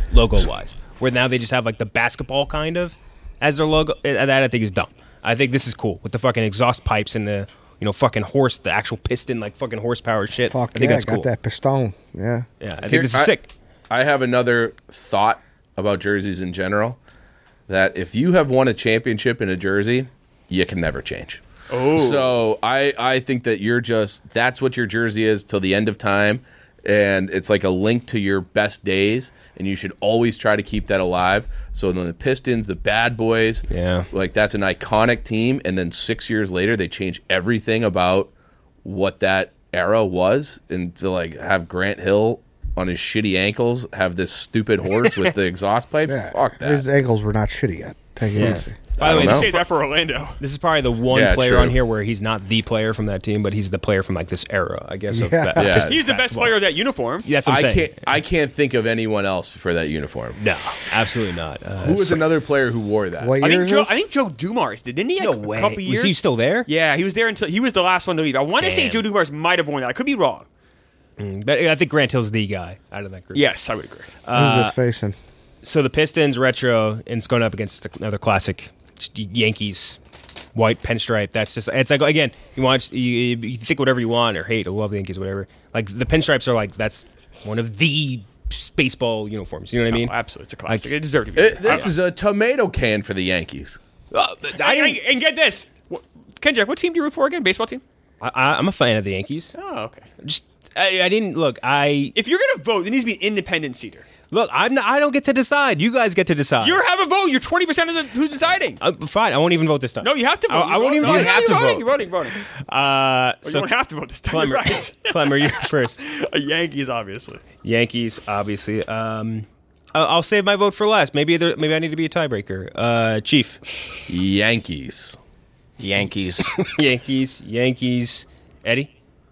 logo wise. Where now they just have like the basketball kind of as their logo. That I think is dumb. I think this is cool with the fucking exhaust pipes and the you know fucking horse, the actual piston like fucking horsepower shit. Fuck I think yeah, that's got cool. that piston. Yeah, Yeah, I think Here- this is I- sick. I have another thought about jerseys in general. That if you have won a championship in a jersey, you can never change. Oh. So I, I think that you're just, that's what your jersey is till the end of time. And it's like a link to your best days. And you should always try to keep that alive. So then the Pistons, the Bad Boys, Yeah. like that's an iconic team. And then six years later, they change everything about what that era was. And to like have Grant Hill on his shitty ankles have this stupid horse with the exhaust pipes. yeah. Fuck that. His ankles were not shitty yet. Take it Yeah. easy. By the way, don't this know. Say that for Orlando. This is probably the one Yeah, player true. on here where he's not the player from that team, but he's the player from like this era, I guess. Of Yeah. ba- Yeah. Pistons He's the best basketball. player of that uniform. Yeah, that's what I'm I saying. can't. I can't think of anyone else for that uniform. No, absolutely not. Uh, Who was another player who wore that? What I year think is Joe. this? I think Joe Dumars did. Didn't he? no Like, way. A couple years. Was he still there? Yeah, he was there until he was the last one to leave. I want to say Damn. Joe Dumars might have worn that. I could be wrong. Mm, but I think Grant Hill's the guy out of that group. Yes, I would agree. Who's this facing? So the Pistons retro, and it's going up against another classic, just Yankees white pinstripe. That's just it's like again, you want you, you think whatever you want or hate or love the Yankees, whatever. Like the pinstripes are like that's one of the baseball uniforms. You know what I mean? Oh, absolutely, it's a classic. it deserved to be. It- this is a tomato can for the Yankees. Uh, I and, didn't, and get this, What- Kendrick. What team do you root for again? Baseball team? I, I'm a fan of the Yankees. Oh, okay. Just I, I didn't look. I If you're gonna vote, there needs to be an independent seater. look. I'm not, I don't get to decide. You guys get to decide. You have a vote. You're twenty percent of the who's deciding. Uh, fine. I won't even vote this time. No, you have to vote. I, I won't even no, vote. you have to vote. You're voting. You're voting. Uh, Well, so you don't have to vote this time. Clemmer, You're right. Clemmer, you're first. A Yankees, obviously. Yankees, obviously. Um, I- I'll save my vote for last. Maybe there, maybe I need to be a tiebreaker. Uh, Chief. Yankees. Yankees. Yankees. Yankees. Eddie.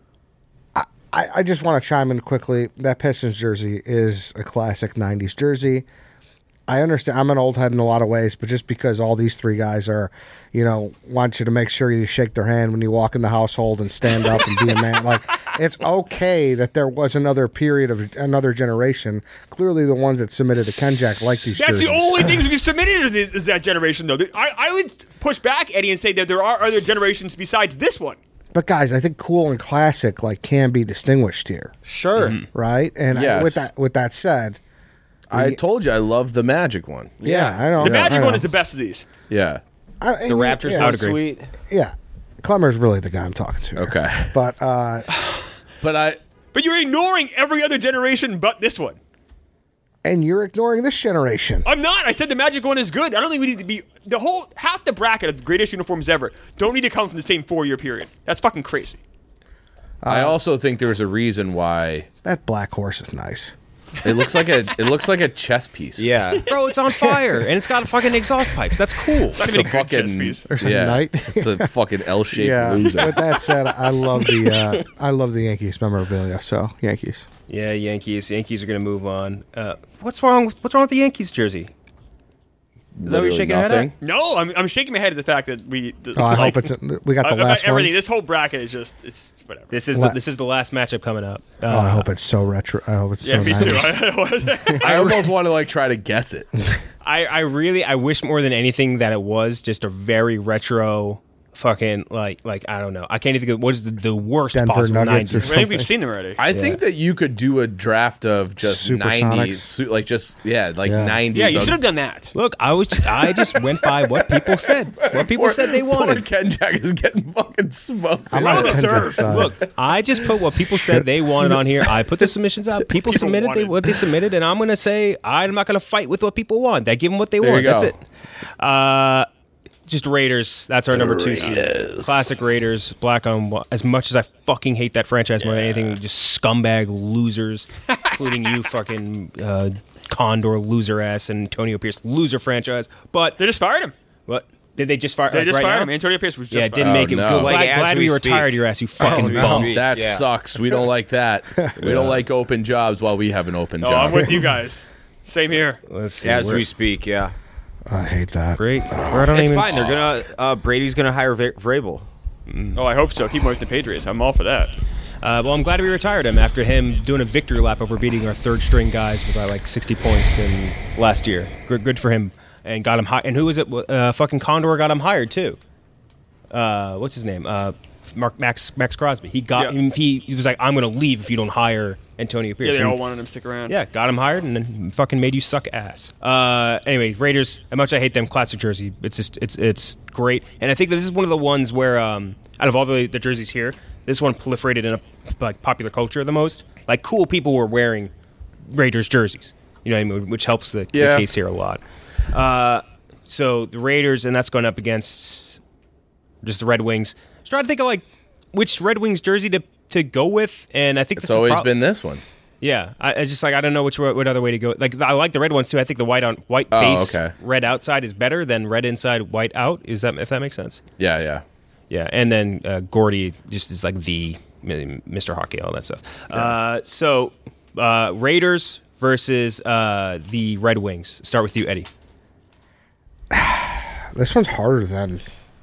I, I just want to chime in quickly. That Pistons jersey is a classic nineties jersey. I understand. I'm an old head in a lot of ways, but just because all these three guys are, you know, want you to make sure you shake their hand when you walk in the household and stand up and be a man. Like, it's okay that there was another period of another generation. Clearly, the ones that submitted to Kenjack like these That's jerseys. the only things we've submitted to this, is that generation, though. I, I would push back, Eddie, and say that there are other generations besides this one. But guys, I think cool and classic like can be distinguished here, Sure. right? And I- Yes. with that with that said, I told you I love the Magic one. yeah, I know The Magic I know. one is the best of these. Yeah. I- The and you- Raptors yeah, one sweet. Yeah, Clemmer's really the guy I'm talking to. here. Okay. But uh, But I. But you're ignoring every other generation but this one. and you're ignoring this generation. I'm not. I said the Magic one is good. I don't think we need to be the whole half the bracket of the greatest uniforms ever don't need to come from the same four year period. That's fucking crazy. I also think there's a reason why That black horse is nice. it looks like a it looks like a chess piece. Yeah. Bro, it's on fire and it's got fucking exhaust pipes. That's cool. It's not It's even a a good chess fucking piece. There's a yeah. knight. It's a fucking L-shaped Yeah. loser. With that said, I love the uh, I love the Yankees memorabilia. So Yankees. Yeah, Yankees. Yankees are gonna move on. Uh, what's wrong? With, what's wrong with the Yankees jersey? Is that what you're Literally shaking your head nothing. at? No, I'm, I'm shaking my head at the fact that we. The, Oh, I like, hope it's we got the uh, about last everything. one. This whole bracket is just it's whatever. This is La- the, this is the last matchup coming up. Uh, Oh, I hope it's so retro. I hope it's yeah, so me too. nineties. I almost want to like try to guess it. I, I really I wish more than anything that it was just a very retro fucking like like I don't know. I can't even think of what is the, the worst Denver possible Nuggets or nineties. I think we've seen them already. I think that you could do a draft of just Supersonics. nineties, su- like just yeah, like Yeah. nineties. yeah, you of- should have done that. Look, I was I just went by what people said. What people Poor- said they Poor wanted. Kenjack is getting fucking smoked. I'm Well on deserved. Kendrick's side. Look, I just put what people said they wanted on here. I put the submissions out. People, People submitted they, wanted. what they submitted, and I'm going to say I'm not going to fight with what people want. I give them what they There want. you That's go. it. Uh, just Raiders. That's our number two seed. Raiders. Classic Raiders. Black on whi- as much as I fucking hate that franchise more than anything, just scumbag losers, including you, fucking uh, Condor loser ass and Antonio Pierce loser franchise. But They just fired him. what did they just fire? They like, just right fired now? him. Antonio Pierce was just Yeah, it didn't Oh, make it. no. Glad, Like, as glad we we speak. retired your ass, you fucking As we bum. speak. That Yeah. sucks. We don't like that. We don't like open jobs while we have an open Oh, job. I'm with you guys. Same here. Let's see. As where- we speak, yeah. I hate that. Great. I don't It's even. fine. They're gonna. Uh, Brady's gonna hire Va- Vrabel. Oh, I hope so. Keep him with the Patriots. I'm all for that. Uh, well, I'm glad we retired him after him doing a victory lap over beating our third string guys with uh, like sixty points in last year. Good, good for him, and got him high. And who was it? Uh, fucking Condor got him hired too. Uh, what's his name? Uh, Mark Max Max Crosby. He got Yeah. him. He, he was like, I'm going to leave if you don't hire Antonio Pierce. Yeah, they And- all wanted him to stick around. Yeah, got him hired and then fucking made you suck ass. Uh, anyway, Raiders. How much I hate them, classic jersey. It's just it's it's great, and I think that this is one of the ones where um, out of all the, the jerseys here, this one proliferated in a, like popular culture the most. Like cool people were wearing Raiders jerseys. You know what I mean? Which helps the, Yeah. the case here a lot. Uh, so the Raiders, and that's going up against just the Red Wings. Just trying to think of like which Red Wings jersey to to go with, and I think It's this always is prob- been this one. Yeah, I, I just like I don't know which what other way to go. Like I like the red ones too. I think the white on white Oh, base, okay. red outside is better than red inside, white out. Is that if that makes sense? Yeah, yeah. Yeah, and then uh, Gordy just is like the Mister Hockey, all that stuff. Uh, so uh, Raiders versus uh, the Red Wings. Start with you, Eddie. This one's harder than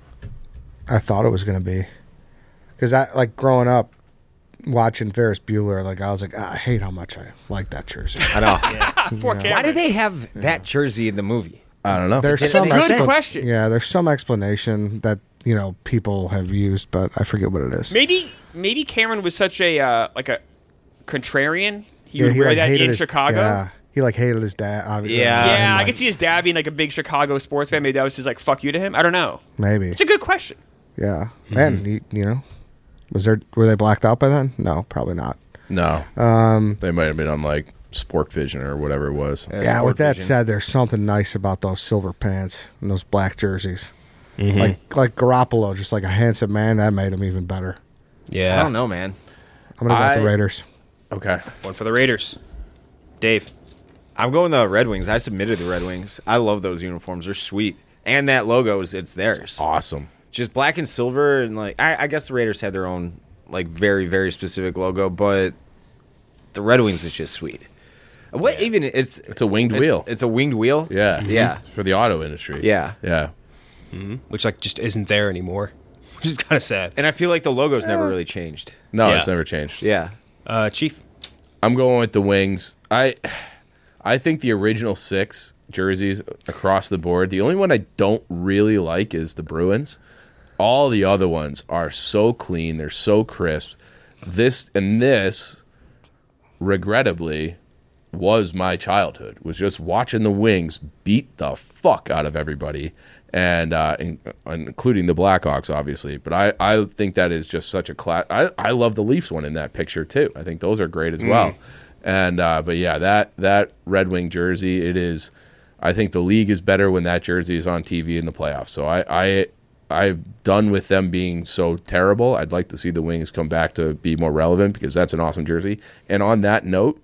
I thought it was going to be. Because I like growing up watching Ferris Bueller, like I was like, ah, I hate how much I like that jersey. I know. Poor You know? Cameron. Why did they have that jersey in the movie? I don't know. There's It's some a good expla- question. Yeah, there's some explanation that you know people have used, but I forget what it is. Maybe maybe Cameron was such a uh, like a contrarian. He Yeah, would wear like, that hated in his- Chicago. Yeah, he like hated his dad. obviously. Yeah. Yeah, And, I like, could see his dad being like a big Chicago sports fan. Maybe that was his like fuck you to him. I don't know. Maybe. It's a good question. Yeah, and you, you know, was there were they blacked out by then? No, probably not. No. Um, They might have been on like Sport Vision or whatever it was. yeah. Sport With that Vision. said, there's something nice about those silver pants and those black jerseys. Mm-hmm. Like like Garoppolo, just like a handsome man. That made him even better. Yeah, I don't know, man. I'm gonna go with I- the Raiders. Okay. one for the Raiders. Dave. I'm going the Red Wings. I submitted the Red Wings. I love those uniforms. They're sweet. And that logo is it's theirs. Awesome. Just black and silver, and like I, I guess the Raiders have their own like very very specific logo, but the Red Wings is just sweet. What even it's It's a winged it's, wheel. It's a winged wheel. Yeah. Yeah. For the auto industry. Yeah. Yeah. Which like just isn't there anymore, which is kind of sad. And I feel like the logo's never really changed. No, Yeah. it's never changed. Yeah. Uh, Chief. I'm going with the Wings. I I think the original six jerseys across the board, the only one I don't really like is the Bruins. All the other ones are so clean, they're so crisp. This and this, regrettably, was my childhood. Was just watching the Wings beat the fuck out of everybody, and uh, in, including the Blackhawks, obviously. But I, I think that is just such a class. I, I love the Leafs one in that picture too. I think those are great as well. And uh, but yeah, that that Red Wing jersey, it is. I think the league is better when that jersey is on T V in the playoffs. So I, I I'm done with them being so terrible. I'd like to see the Wings come back to be more relevant because that's an awesome jersey. And on that note,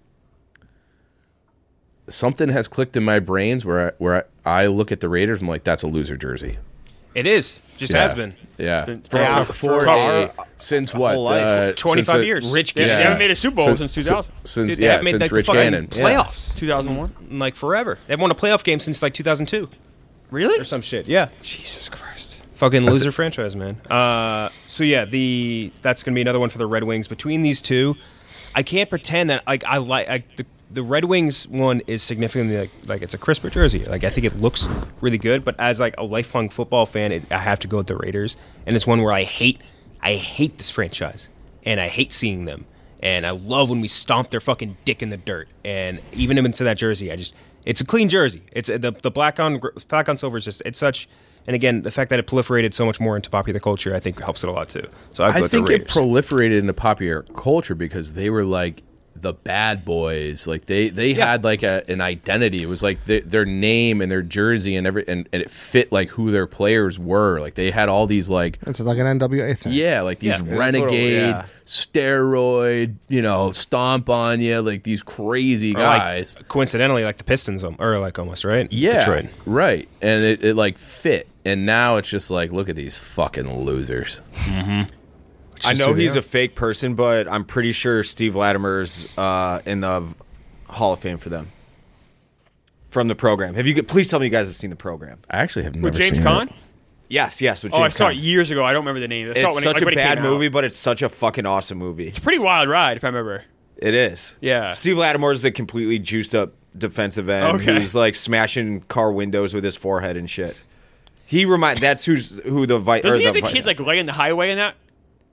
something has clicked in my brains where I, where I, I look at the Raiders. I'm like, that's a loser jersey. It is. Just Yeah. has been. Yeah, been- for, Yeah, for, for a- a- since what whole life. uh, twenty-five since the- years. Rich Yeah, Gannon. they haven't made a Super Bowl since two thousand. Since Dude, they yeah, haven't made since like the Rich fucking Gannon. playoffs. two thousand one. Like forever. They haven't won a playoff game since like two thousand two Really? or some shit. Yeah. Jesus Christ. Fucking loser franchise, man. Uh, so yeah, the that's gonna be another one for the Red Wings. Between these two, I can't pretend that like I like like the the Red Wings one is significantly like, like it's a crisper jersey. Like I think it looks really good, but as like a lifelong football fan, it, I have to go with the Raiders, and it's one where I hate I hate this franchise, and I hate seeing them, and I love when we stomp their fucking dick in the dirt, and even into that jersey, I just it's a clean jersey. It's the the black on black on silver is just it's such. And again, the fact that it proliferated so much more into popular culture, I think, helps it a lot too. So I'd go I with think the it Raiders. proliferated into popular culture because they were like the bad boys. Like they, they Yeah. had like a, an identity. It was like the, their name and their jersey and every and, and it fit like who their players were. Like they had all these like It's like an N W A thing. yeah, like these Yeah. It's sort of- renegade, yeah. steroid, you know, stomp on you, like these crazy Or like, guys. coincidentally, like the Pistons, um, or like almost right. Yeah, Detroit. right. And it, it like fit. And now it's just like, look at these fucking losers. I is know who they he's are. a fake person, but I'm pretty sure Steve Latimer's uh, in the Hall of Fame for them from the program. Have you? Please tell me you guys have seen the program. I actually have never With James seen Conn? it. Yes, yes. With Oh, I James saw it Caan. years ago. I don't remember the name. I saw it It's when such it, like, a when it bad came out. movie, but it's such a fucking awesome movie. It's a pretty wild ride, if I remember. It is. Yeah. Steve Lattimore is a completely juiced up defensive end Okay. who's like smashing car windows with his forehead and shit. He remind that's who's who the vi- Doesn't or he have the the vi- kids like laying the highway in that?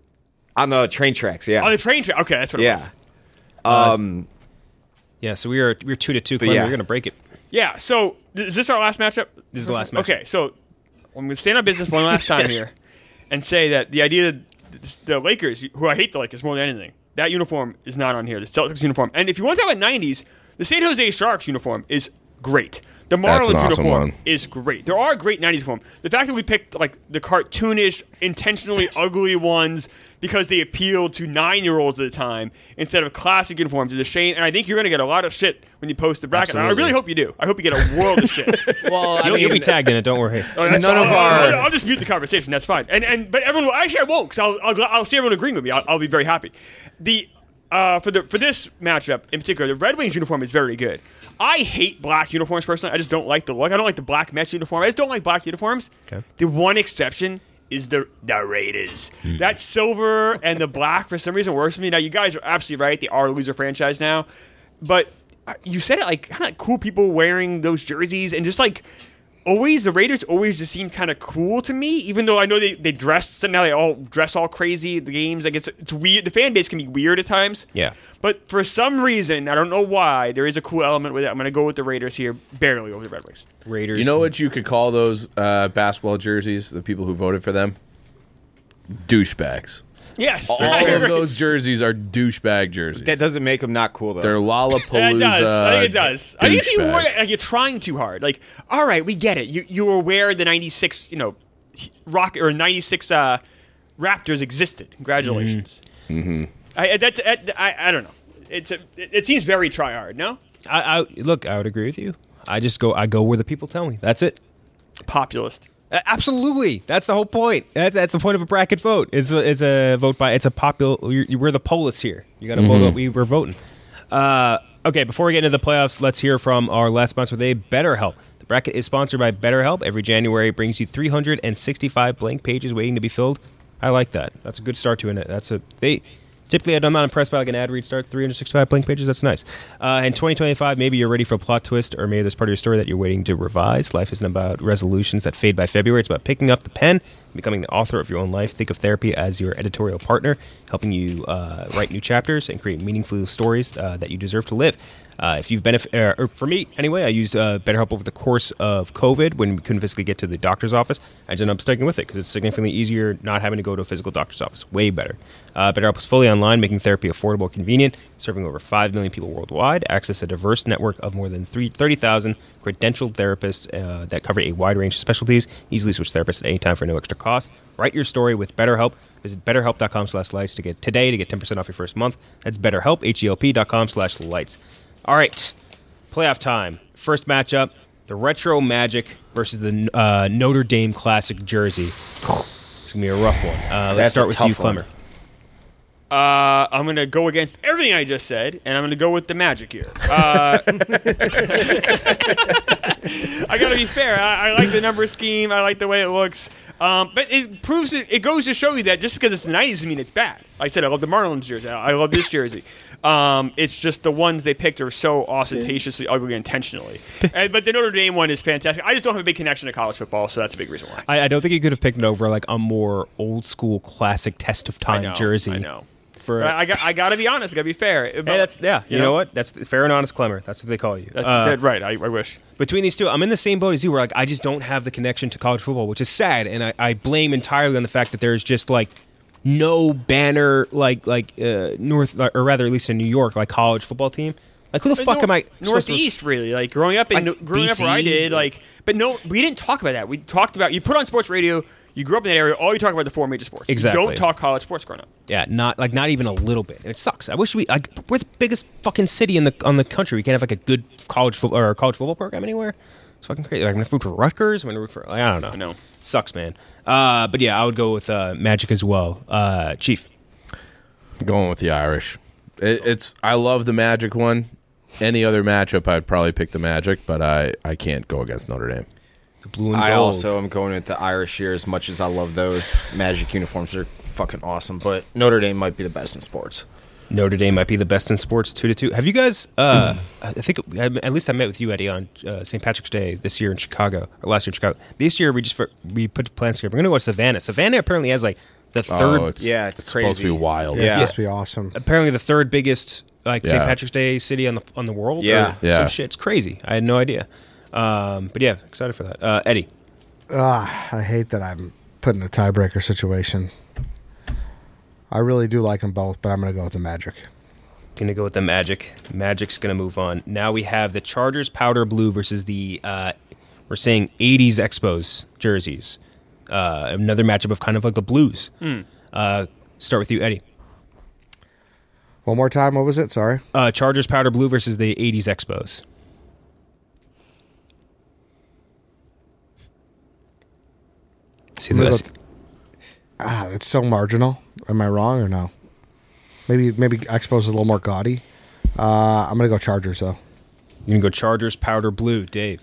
on the train tracks. Yeah. On the train track. Okay, that's what it yeah. was. Um. Yeah, so we are we're two to two. But Clem, yeah. We're gonna break it. Yeah. So is this our last matchup? This is the last matchup. Okay, so I'm going to stand on business one last time here and say that the idea that the Lakers, who I hate the Lakers more than anything, that uniform is not on here. The Celtics uniform. And if you want to talk about nineties, the San Jose Sharks uniform is great. The That's Marlins an awesome uniform one. is great. There are great nineties uniform. The fact that we picked like the cartoonish, intentionally ugly ones because they appealed to nine-year-olds at the time instead of classic uniforms is a shame. And I think you're going to get a lot of shit when you post the bracket. And I Absolutely. really hope you do. I hope you get a world of shit. Well, You'll, you'll be tagged in it. Don't worry. Oh, that's None fine. of I'll, our- I'll, I'll just mute the conversation. That's fine. And and but everyone, will, actually, I won't because I'll, I'll I'll see everyone agreeing with me. I'll, I'll be very happy. The uh, for the for this matchup in particular, the Red Wings uniform is very good. I hate black uniforms personally. I just don't like the look. I don't like the black Mets uniform. I just don't like black uniforms. Okay. The one exception is the the Raiders. That silver and the black for some reason works for me. Now you guys are absolutely right. They are a loser franchise now, but uh, you said it like kind of cool people wearing those jerseys and just like always the Raiders always just seem kind of cool to me. Even though I know they they dress now they all dress all crazy at the games. Like it's it's weird. The fan base can be weird at times. Yeah. But for some reason, I don't know why, there is a cool element with it. I'm going to go with the Raiders here, barely over the Red Wings. Raiders. You know what you could call those uh, basketball jerseys? The people who voted for them, douchebags. Yes, All I of agree. those jerseys are douchebag jerseys. That doesn't make them not cool though. They're Lollapalooza. Yeah, it does. I think it does. I think if you wore douchebags. it, like you're trying too hard. Like, all right, we get it. You you were aware the ninety-six, you know, rock or ninety-six uh, Raptors existed. Congratulations. Mm-hmm. I that's I, I I don't know. It's a, it, it seems very try hard. No, I, I look. I would agree with you. I just go. I go where the people tell me. That's it. populist. Uh, Absolutely, that's the whole point. That's, that's the point of a bracket vote. It's a, it's a vote by. It's a popular. You're, we're the polis here. You got to vote. Mhm. What we we're voting. Uh, okay, before we get into the playoffs, let's hear from our last sponsor today, BetterHelp. The bracket is sponsored by BetterHelp. Every January it brings you three hundred sixty-five blank pages waiting to be filled. I like that. That's a good start to it. That's a they. Typically, I'm not impressed by like an ad read start. three hundred sixty-five blank pages, that's nice. Uh, in twenty twenty-five, maybe you're ready for a plot twist, or maybe there's part of your story that you're waiting to revise. Life isn't about resolutions that fade by February. It's about picking up the pen, becoming the author of your own life. Think of therapy as your editorial partner, helping you uh, write new chapters and create meaningful stories uh, that you deserve to live. Uh, if you've benefit, uh, or for me anyway, I used uh, BetterHelp over the course of COVID when we couldn't physically get to the doctor's office. I ended up sticking with it because it's significantly easier not having to go to a physical doctor's office. Way better. Uh, BetterHelp is fully online, making therapy affordable and convenient, serving over five million people worldwide. Access a diverse network of more than thirty thousand credentialed therapists uh, that cover a wide range of specialties. Easily switch therapists at any time for no extra cost. Write your story with BetterHelp. Visit betterhelp.com slash lights to get today to get ten percent off your first month. That's betterhelp, H-E-L-P dot com slash lights. All right, playoff time. First matchup, the Retro Magic versus the uh, Notre Dame Classic jersey. It's going to be a rough one. Uh, let's That's start a with tough you, Clemmer. Uh, I'm going to go against everything I just said, and I'm going to go with the Magic here. Uh, I got to be fair. I, I like the number scheme. I like the way it looks. Um, but it proves it, it goes to show you that just because it's the nineties doesn't mean it's bad. Like I said, I love the Marlins jersey. I love this jersey. Um, it's just the ones they picked are so ostentatiously ugly intentionally. And, but the Notre Dame one is fantastic. I just don't have a big connection to college football, so that's a big reason why. I, I don't think you could have picked it over like a more old school classic test of time I know, jersey. I know. For, But I, I got. I got to be honest. I got to be fair. Hey, that's yeah. You, You know? know? what? That's fair and honest, Clemmer. That's what they call you. That's Uh, dead right. I, I wish. Between these two, I'm in the same boat as you. Where like I just don't have the connection to college football, which is sad, and I, I blame entirely on the fact that there's just like no banner like like uh, North or rather at least in New York like college football team. Like who the But fuck nor- am I? supposed to- Northeast, really. Like growing up in Like growing B up where I C? did, like, but no, we didn't talk about that. We talked about you put on sports radio. You grew up in that area. All you talk about are the four major sports. Exactly. You don't talk college sports growing up. Yeah, not like not even a little bit. And it sucks. I wish we like we're the biggest fucking city in the on the country. We can't have like a good college football or a college football program anywhere. It's fucking crazy. Like, I'm gonna root for Rutgers. I'm gonna root for like, I don't know. I know. Sucks, man. Uh, but yeah, I would go with uh, Magic as well. Uh, Chief. Going with the Irish. It, it's I love the Magic one. Any other matchup, I'd probably pick the Magic, but I, I can't go against Notre Dame. The blue and I gold. also am going with the Irish here as much as I love those Magic uniforms. They're fucking awesome, but Notre Dame might be the best in sports. Notre Dame might be the best in sports, two to two. Have you guys? Uh, I think at least I met with you, Eddie, on uh, Saint Patrick's Day this year in Chicago, or last year in Chicago. This year we just we put plans together. We're going to go to Savannah. Savannah apparently has like the third. Oh, it's, yeah, it's, it's crazy. supposed to be wild. Yeah, Yeah. it's supposed to be awesome. Apparently the third biggest like Saint Yeah. Patrick's Day city on the on the world. Yeah. or Yeah. some shit. It's crazy. I had no idea. Um, but yeah, excited for that. Uh, Eddie, Ah, I hate that I'm put in a tiebreaker situation. I really do like them both, but I'm going to go with the Magic. gonna go with the Magic. Magic's gonna move on. Now we have the Chargers powder blue versus the uh, we're saying eighties Expos jerseys. Uh, another matchup of kind of like the Blues. Hmm. Uh, start with you, Eddie. One more time, what was it? Sorry. Uh, Chargers powder blue versus the eighties Expos. See I'm gonna this? go with- ah, it's so marginal. Am I wrong or no? Maybe maybe Expos is a little more gaudy. Uh, I'm gonna go Chargers though. You're gonna go Chargers powder blue, Dave.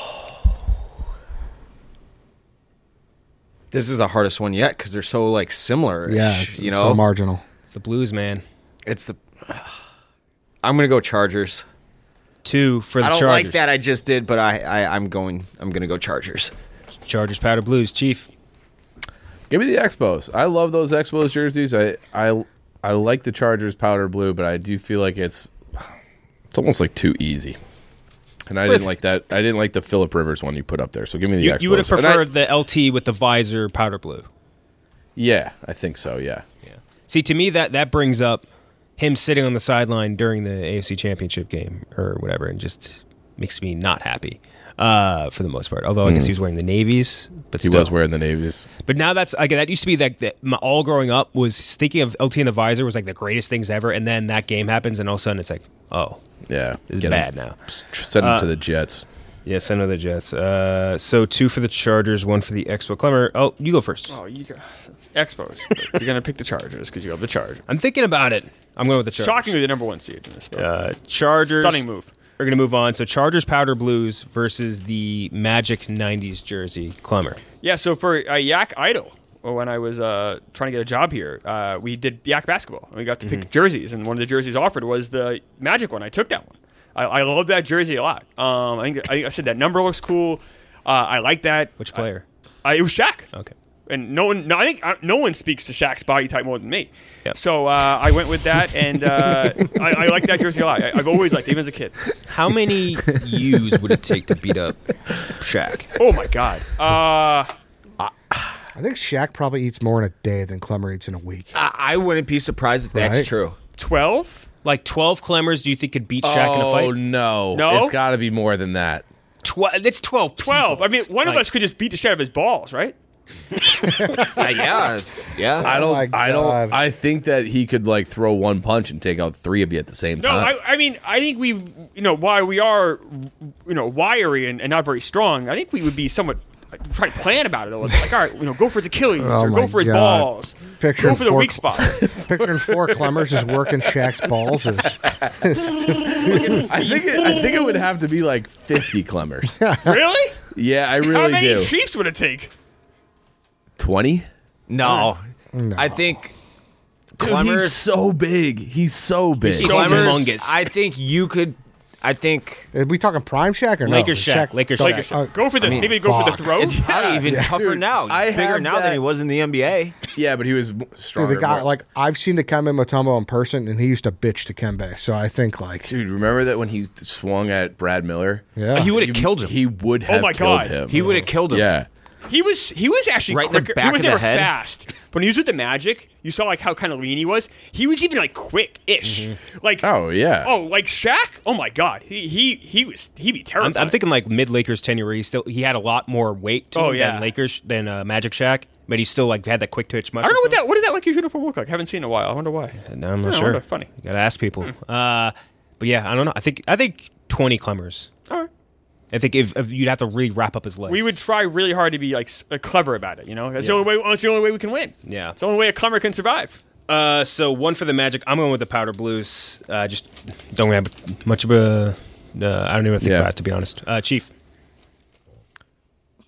This is the hardest one yet because they're so like similar. Yeah, it's, you it's know, so marginal. It's the Blues, man. It's the. I'm gonna go Chargers. Two for the I don't Chargers. like that I just did, but I, I I'm going. I'm gonna go Chargers. Chargers powder blues, Chief. Give me the Expos. I love those Expos jerseys. I I I like the Chargers powder blue, but I do feel like it's it's almost like too easy. And I Listen. didn't like that. I didn't like the Phillip Rivers one you put up there. So give me the You, Expos. you would have And I- preferred the L T with the visor powder blue. yeah, I think so. Yeah. See, to me, that that brings up him sitting on the sideline during the A F C Championship game or whatever, and just makes me not happy uh, for the most part. Although I guess Mhm. he was wearing the navies, but He still. was wearing the navies. But now that's like that used to be that, that my, all growing up was thinking of L T and the visor was like the greatest things ever, and then that game happens, and all of a sudden it's like, oh, Yeah, this is Get bad him- now. s- Send him Uh, to the Jets. Yeah, send to the Jets. Uh, so two for the Chargers, one for the Expo. Clemmer, oh, you go first. Oh, you got it's Expos. But you're gonna pick the Chargers because you have the Chargers. I'm thinking about it. I'm going with the Chargers. Shockingly, the number one seed in this. spot. Uh, Chargers. Stunning move. We're going to move on. So Chargers powder blues versus the Magic nineties jersey. Clemmer. Yeah, so for uh, Yak Idol, when I was uh, trying to get a job here, uh, we did Yak basketball. And we got to pick jerseys, and one of the jerseys offered was the Magic one. I took that one. I, I love that jersey a lot. Um, I think I, think I said that number looks cool. Uh, I like that. Which player? I, it was Shaq. Okay. And no one, no, I think uh, no one speaks to Shaq's body type more than me. So uh, I went with that, and uh, I, I like that jersey a lot. I, I've always liked it, even as a kid. How many U's would it take to beat up Shaq? Oh my God. Uh, I think Shaq probably eats more in a day than Clemmer eats in a week. I, I wouldn't be surprised if that's Right? true. twelve? Like twelve Clemmers, do you think could beat Shaq in a Oh fight? no, No? It's got to be more than that. Twelve. It's twelve. twelve. I mean, one of Like- us could just beat the shit out of his balls, right? Uh, yeah, yeah. I my don't. I God. don't. I think that he could like throw one punch and take out three of you at the same No, time. I, I mean, I think we, you know, while we are, you know, wiry and, and not very strong, I think we would be somewhat like, try to plan about it a little bit. Like, all right, you know, go for his Achilles Oh or my go for his God. balls. Picturing go for the four- weak spots. Picturing four Clemmers just working Shaq's balls is I think. It, I think it would have to be like fifty Clemmers. Really? Yeah, I How really many do. Chiefs would it take? Twenty. No. no. I think Dude, Clemmers. he's so big. He's so big. He's so Clemmers, humongous. I think you could. I think Are we talking prime Shaq or no? Lakers Is Shaq. Lakers don't- Shaq. Like, uh, go for the I mean, maybe go for fuck. the throat. it's probably even Yeah. tougher Dude, now. He's I bigger have now that- than he was in the N B A. yeah, but he was Dude, stronger. the guy, more- like, I've seen Dikembe Mutombo in person, and he used to bitch to Kembe. So I think, like, Dude, remember that when he swung at Brad Miller? yeah. He would have killed him. He would have my killed God. him. He would have killed him. Yeah. He was he was actually Right in the quicker. back he was of the never head. fast. But when he was with the Magic, you saw like how kind of lean he was. He was even like quick-ish. Like Oh yeah. oh, like Shaq. Oh my God, he he he was he'd be I'm, terrifying. I'm thinking like mid Lakers tenure where he still he had a lot more weight to Oh, him yeah. than Lakers than uh, Magic Shaq, but he still like had that quick twitch. I don't know what that what does that like his uniform look like. I haven't seen it in a while. I wonder why. No, I'm not Yeah, I sure. wonder. Funny. You gotta ask people. Uh, but yeah, I don't know. I think I think twenty Clemmers. All right. I think if, if you'd have to really wrap up his legs. We would try really hard to be like s- uh, clever about it. You know, that's Yeah. the only way. That's the only way we can win. Yeah. It's the only way a Clemmer can survive. Uh, so one for the Magic. I'm going with the Powder Blues. Uh, just don't have much of a. Uh, I don't even think Yeah. about it, to be honest. Uh, Chief.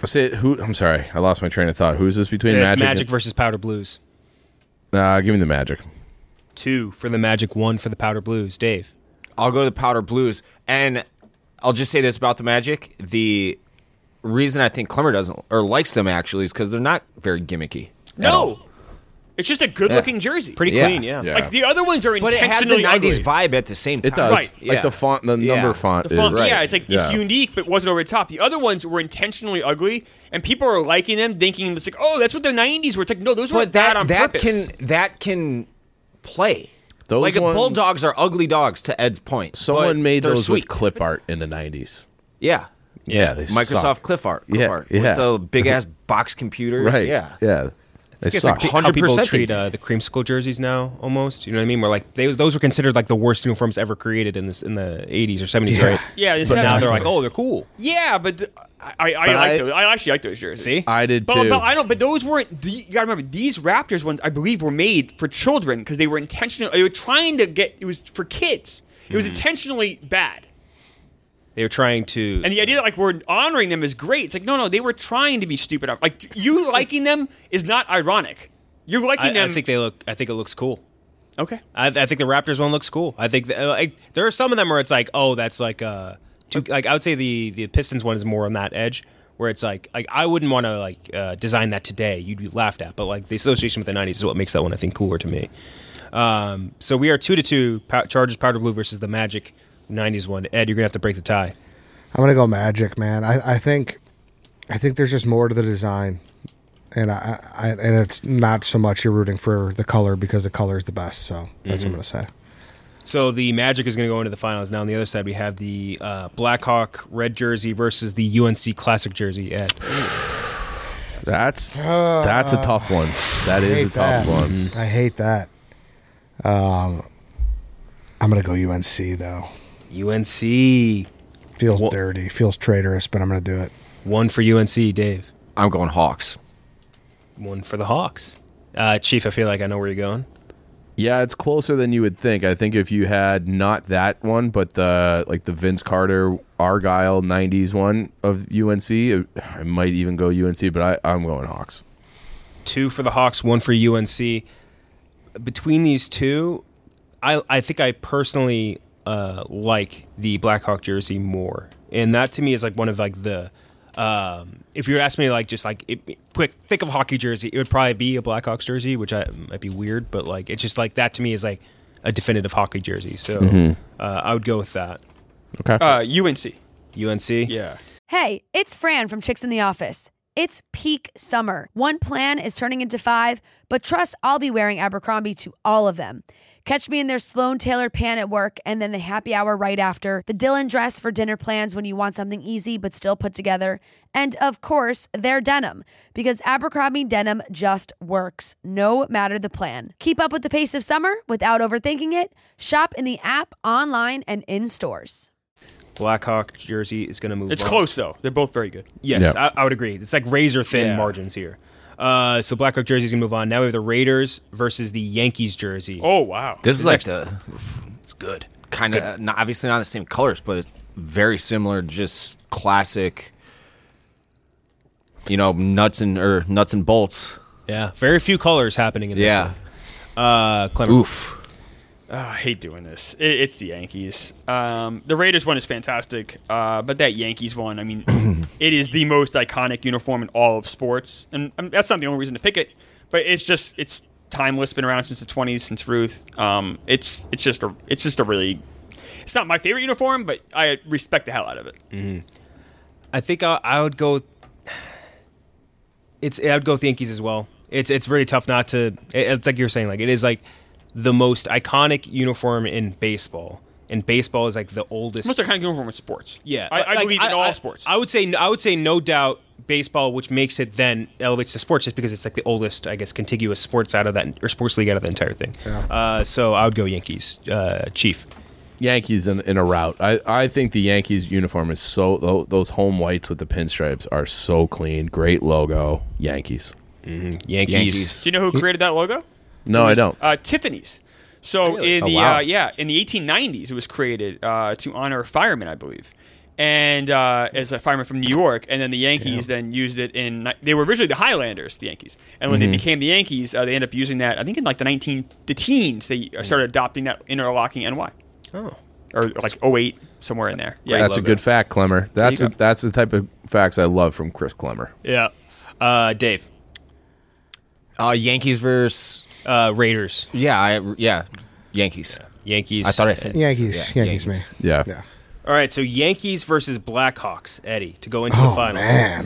Say who? I'm sorry, I lost my train of thought. Who's this between? It's Magic, Magic and- versus Powder Blues. Uh, give me the Magic. Two for the Magic, one for the Powder Blues. Dave. I'll go to the Powder Blues. And I'll just say this about the Magic. The reason I think Clemmer doesn't, or likes them actually, is because they're not very gimmicky. No. It's just a good-looking Yeah. jersey. Pretty Yeah. clean, yeah. Yeah. Like, the other ones are But it has intentionally the nineties ugly. vibe at the same time. It does. Right. Like Yeah. the font, the Yeah. number font. The font, is, yeah, it's like Yeah. it's unique, but wasn't over the top. The other ones were intentionally ugly, and people are liking them, thinking it's like, oh, that's what the nineties were. It's like, no, those were But bad that on that purpose. can that can play. Those like ones- bulldogs are ugly dogs. To Ed's point, Someone but made they're those sweet. with clip art in the nineties. Yeah, Yeah, they Microsoft suck. clip art. Clip Yeah, art yeah. with the big ass box computers. Right. Yeah, Yeah. They It's suck. like how people one hundred percent treat they uh, the creamsicle jerseys now, almost. You know what I mean? Where like they, those were considered like the worst uniforms ever created in this in the eighties or seventies, Yeah. right? Yeah, But the now they're seventies. like, oh, they're cool. Yeah, but th- I, I, I But like I- those. I actually like those jerseys. See? I did But, too. but I don't. But those weren't. The, you gotta remember, these Raptors ones, I believe, were made for children because they were intentional. They were trying to get. It was for kids. It was intentionally bad. They were trying to. And the idea that like we're honoring them is great. It's like no, no, they were trying to be stupid. Like you liking them is not ironic. You're liking I, them. I think they look. I think it looks cool. Okay. I, I think the Raptors one looks cool. I think the, like there are some of them where it's like, oh, that's like uh, too, like I would say the the Pistons one is more on that edge where it's like like I wouldn't want to like uh, design that today. You'd be laughed at. But like the association with the nineties is what makes that one I think cooler to me. Um, so we are two to two. Pow- Chargers Powder Blue versus the Magic nineties one. Ed, you're gonna have to break the tie. I'm gonna go Magic, man. I, I think, I think there's just more to the design, and I, I and it's not so much you're rooting for the color because the color is the best. So that's what I'm gonna say. So the Magic is going to go into the finals. Now on the other side, we have the uh, Blackhawk red jersey versus the U N C Classic jersey. Ed. That's that's a tough one. That I is hate a tough that. one. I hate that. Um, I'm gonna go U N C though. U N C. Feels Wha- dirty. Feels traitorous, but I'm gonna do it. One for U N C, Dave. I'm going Hawks. One for the Hawks. Uh, Chief, I feel like I know where you're going. Yeah, it's closer than you would think. I think if you had not that one, but the like the Vince Carter Argyle nineties one of U N C, it, I might even go U N C, but I, I'm going Hawks. Two for the Hawks, one for U N C. Between these two, I I think I personally uh, like the Blackhawk jersey more, and that to me is like one of like the. Um, if you were asking me like just like it, quick think of a hockey jersey, it would probably be a Blackhawks jersey, which I, might be weird, but like it's just like that to me is like a definitive hockey jersey. So Mhm. uh, I would go with that. Okay. Uh, U N C. U N C. Yeah. Hey, it's Fran from Chicks in the Office. It's peak summer. One plan is turning into five, but trust I'll be wearing Abercrombie to all of them. Catch me in their Sloan tailored pant at work and then the happy hour right after, the Dylan dress for dinner plans when you want something easy but still put together, and of course, their denim, because Abercrombie denim just works, no matter the plan. Keep up with the pace of summer without overthinking it. Shop in the app, online, and in stores. Blackhawk jersey is going to move. It's on. close though. They're both very good. Yes, Yep. I, I would agree. It's like razor thin Yeah. margins here. Uh, so Blackhawk jersey's gonna move on. Now we have the Raiders versus the Yankees jersey. Oh wow. This is like the It's good. kind of not obviously not the same colors, but very similar, just classic. You know, nuts and or nuts and bolts. Yeah, very few colors happening in this Yeah. one. Uh, Clement. Oof. Oh, I hate doing this. It, it's the Yankees. Um, the Raiders one is fantastic, uh, but that Yankees one, I mean, it is the most iconic uniform in all of sports, and um, that's not the only reason to pick it. But it's just it's timeless. Been around since the twenties, since Ruth. Um, it's it's just a it's just a really. It's not my favorite uniform, but I respect the hell out of it. Mm-hmm. I think I, I would go. It's I would go with the Yankees as well. It's it's really tough not to. It, it's like you were saying, like it is like the most iconic uniform in baseball, and baseball is like the oldest. Most iconic uniform in sports. Yeah, I, I like, believe in all sports. I would say I would say no doubt baseball, which makes it then elevates to sports just because it's like the oldest, I guess, contiguous sports out of that or sports league out of the entire thing. Yeah. Uh, so I would go Yankees, uh, Chief. Yankees in, in a route. I, I think the Yankees uniform is so tho- those home whites with the pinstripes are so clean. Great logo. Yankees. Mm-hmm. Yankees. Yankees. Do you know who created that logo? No, It I was, don't. Uh, Tiffany's. So Really? in Oh, the wow. uh, yeah in the eighteen nineties, it was created uh, to honor firemen, I believe. and uh, as a fireman from New York, and then the Yankees yeah. then used it in. They were originally the Highlanders, the Yankees, and when mm-hmm. they became the Yankees, uh, they ended up using that. I think in like the nineteen the teens, they started adopting that interlocking N Y. Oh, or like oh eight somewhere in there. Yeah, that's a good that. fact, Clemmer. That's a, that's the type of facts I love from Chris Clemmer. Yeah, uh, Dave. Uh, Yankees versus uh, Raiders. Yeah, I, yeah, Yankees. Yeah. Yankees. I thought I said Yankees. Yeah, Yankees, Yankees. me. Yeah. Yeah. All right, so Yankees versus Blackhawks, Eddie, to go into oh, the finals. Man.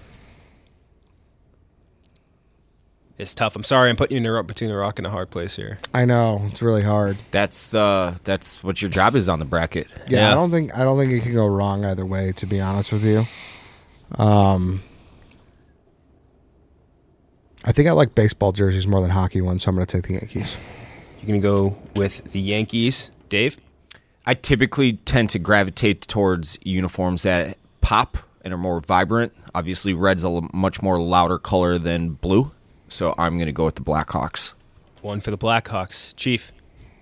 It's tough. I'm sorry, I'm putting you in the, between the rock and a hard place here. I know it's really hard. That's uh, that's what your job is on the bracket. Yeah, Yeah. I don't think I don't think it can go wrong either way. To be honest with you, um, I think I like baseball jerseys more than hockey ones, so I'm going to take the Yankees. You're going to go with the Yankees, Dave? I typically tend to gravitate towards uniforms that pop and are more vibrant. Obviously, red's a l- much more louder color than blue, so I'm going to go with the Blackhawks. One for the Blackhawks. Chief?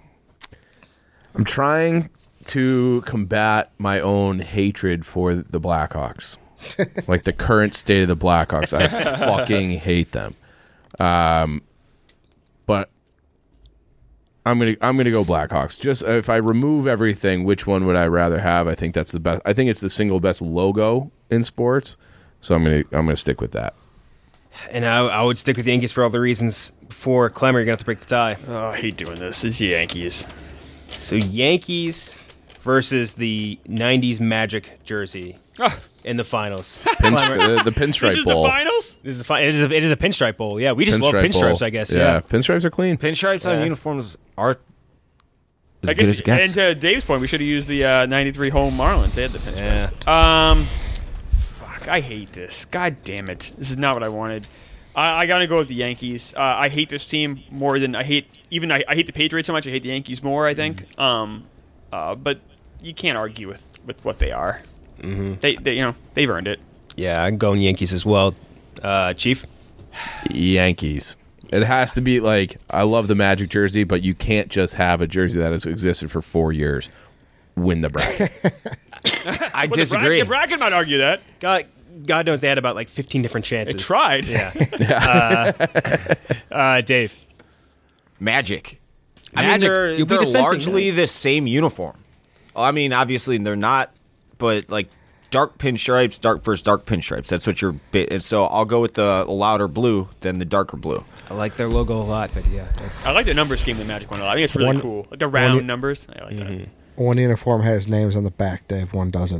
I'm trying to combat my own hatred for the Blackhawks. Like the current state of the Blackhawks. I fucking hate them. Um, but I'm gonna I'm gonna go Blackhawks. Just uh, if I remove everything, which one would I rather have? I think that's the best. I think it's the single best logo in sports. So I'm gonna I'm gonna stick with that. And I, I would stick with the Yankees for all the reasons. For Clemmer, you're gonna have to break the tie. Oh, I hate doing this. It's the Yankees. So Yankees versus the nineties Magic jersey oh. in the finals. Pinstri- the, the pinstripe this is bowl. the finals? This is the fi- it, is a, it is a pinstripe bowl. Yeah, we just love Pinstripe pinstripes, bowl. I guess. Yeah. Yeah. Pinstripes are clean. Pinstripes on Yeah. uniforms are as I good as guess, it gets. and to Dave's point, we should have used the uh, ninety-three home Marlins. They had the pinstripes. Yeah. Um, fuck, I hate this. God damn it. This is not what I wanted. I, I got to go with the Yankees. Uh, I hate this team more than I hate, even I, I hate the Patriots so much. I hate the Yankees more, I think. Mm-hmm. Um, uh, but you can't argue with, with what they are. Mm-hmm. They, they, you know, they've earned it. Yeah, I'm going Yankees as well. Uh, Chief? Yankees. It has to be like, I love the Magic jersey, but you can't just have a jersey that has existed for four years. Win the bracket. I well, disagree. The bracket, the bracket might argue that. God, God knows they had about like fifteen different chances. They tried. Yeah. uh, uh, Dave? Magic. I Magic. mean, they're, You'll be they're dissenting, largely yes. the same uniform. I mean, obviously they're not, but like dark pinstripes, dark versus dark pinstripes. That's what you're. And so I'll go with the louder blue than the darker blue. I like their logo a lot, but yeah. That's... I like the number scheme the Magic one a lot. I think it's really One- cool. Like the round one- numbers. I like Mm-hmm. that. One uniform has names on the back, Dave. One doesn't.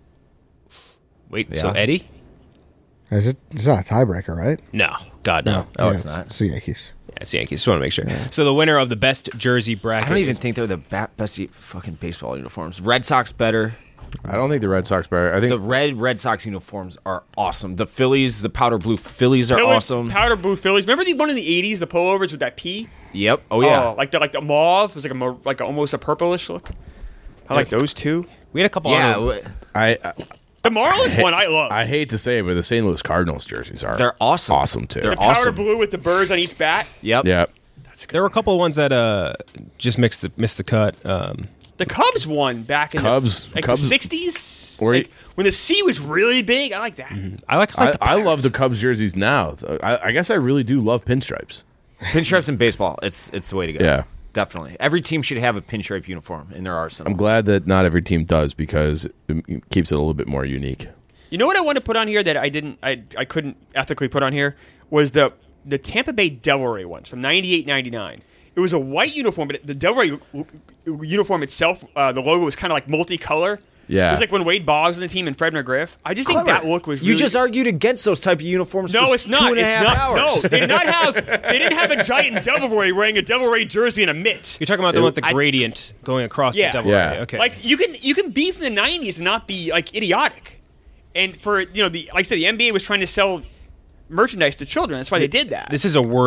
Wait, so Yeah. Eddie? Is it? It's not a tiebreaker, right? No. God, no. Oh, Yeah, it's not. It's the Yankees. Yeah, it's the Yankees. Just want to make sure. So the winner of the best jersey bracket I don't even is- think they're the ba- best e- fucking baseball uniforms. Red Sox better. I don't think the Red Sox better. I think The red Red Sox uniforms are awesome. The Phillies, the powder blue Phillies are Philly- awesome. Powder blue Phillies. Remember the one in the eighties, the pullovers with that P? Yep. Oh yeah. like the like the mauve. It was like a mo- like a, almost a purplish look. I like those two. We had a couple yeah. other- w- I, I The Marlins one I love. I hate to say it, but the Saint Louis Cardinals jerseys are They're awesome. awesome too. They're the powder awesome. blue with the birds on each bat. Yep. yeah. There were a couple of ones that uh, just mixed the, missed the cut. Um, The Cubs one back in Cubs- the, like Cubs- the sixties. Or- Like, when the C was really big. I like that. I like. I, I, like the I love Pirates. the Cubs jerseys now. I, I guess I really do love pinstripes. Pinstripes in baseball. It's it's the way to go. Yeah. Definitely. Every team should have a pinstripe uniform in their arsenal. I'm glad that not every team does because it keeps it a little bit more unique. You know what I want to put on here that I didn't, I, I couldn't ethically put on here was the the Tampa Bay Devil Ray ones from ninety-eight ninety-nine. It was a white uniform, but the Devil Ray uniform itself, uh, the logo was kind of like multicolor. Yeah. It was like when Wade Boggs was on the team and Fred McGriff. I just think Clever. that look was You really... just argued against those type of uniforms No, for it's not. two and a It's half not. hours. No, they did not have. They didn't have a giant Devil Ray wearing a Devil Ray jersey and a mitt. You're talking about the It- one with the I- gradient going across Yeah. the double Yeah. ray. Okay. Like you can you can be from the nineties and not be like idiotic. And for you know the like I said, the N B A was trying to sell merchandise to children. That's why they did that. this is a word art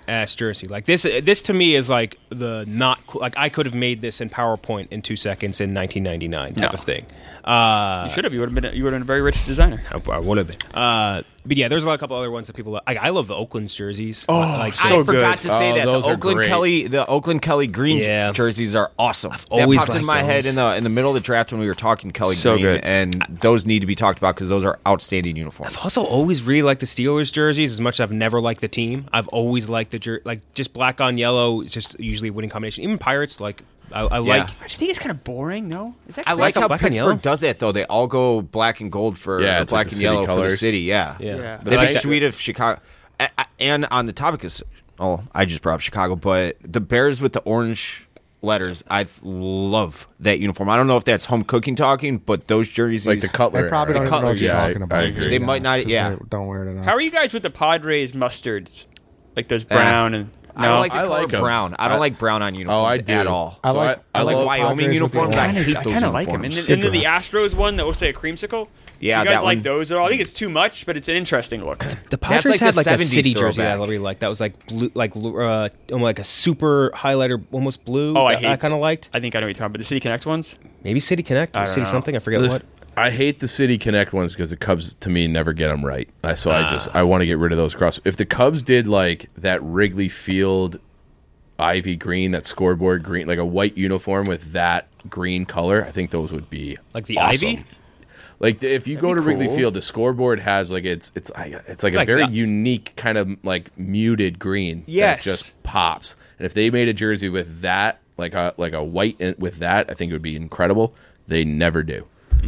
ass jersey. Like this, this to me is like the not cool. Like I could have made this in PowerPoint in two seconds in nineteen ninety-nine type No. of thing. Uh, You should have. You would have been. You would have been a very rich designer. I, I would have been. Uh, but yeah, there's a, lot, a couple other ones that people. Like, I love the Oakland's jerseys. Oh, like so I forgot to say Oh, that those the are Oakland great. Kelly, the Oakland Kelly Green Yeah. jerseys are awesome. That always popped in liked my those. head in the in the middle of the draft when we were talking Kelly So Green, good. and those need to be talked about because those are outstanding uniforms. I've also always really liked the Steelers jerseys as much as I've never liked the team. I've always liked the jer- like just black on yellow. It's just usually a winning combination. Even Pirates, like I, I like. I just think it's kind of boring. No, is that I like crazy? how black and yellow? Pittsburgh does that though. They all go black and gold for Yeah, or it's black like the and city yellow for the colors. city. Yeah, Yeah. Yeah. That'd I be like sweet if Chicago. a- a- And on the topic is, oh, I just brought up Chicago, but the Bears with the orange letters, I th- love that uniform. I don't know if that's home cooking talking, but those jerseys, Like the Cutler. They probably era. don't even know what you're Yeah, I- talking I about. agree. to They be might not- honest, 'cause yeah. they don't wear it enough. How are you guys with the Padres mustards? Like those brown and I don't no? like the I color like 'em. brown. I don't I- like brown on uniforms Oh, I do. at all. I So like- I, like love- Wyoming Padres with uniforms. the I orange. hate I those kind of like them. And uniforms. then, and then the Astros one that looks like a creamsicle. Yeah, you guys that like one. those at all? I think it's too much, but it's an interesting look. The Padres like had the like a seventies city jersey that I throwback. really liked. That was like blue, like uh, like a super highlighter, almost blue. Oh, I that hate- kind of liked. I think I know what you're talking about. The City Connect ones. Maybe City Connect or I don't City know. something. I forget This- what. I hate the City Connect ones because the Cubs, to me, never get them right. I So Ah. I just I want to get rid of those cross. If the Cubs did like that Wrigley Field ivy green, that scoreboard green, like a white uniform with that green color, I think those would be Like the awesome. ivy? Like the, if you go be to Wrigley cool. Field, the scoreboard has like it's it's I- it's like a Like very that. unique kind of like muted green Yes. that just pops. And if they made a jersey with that, like a like a white in- with that, I think it would be incredible. They never do.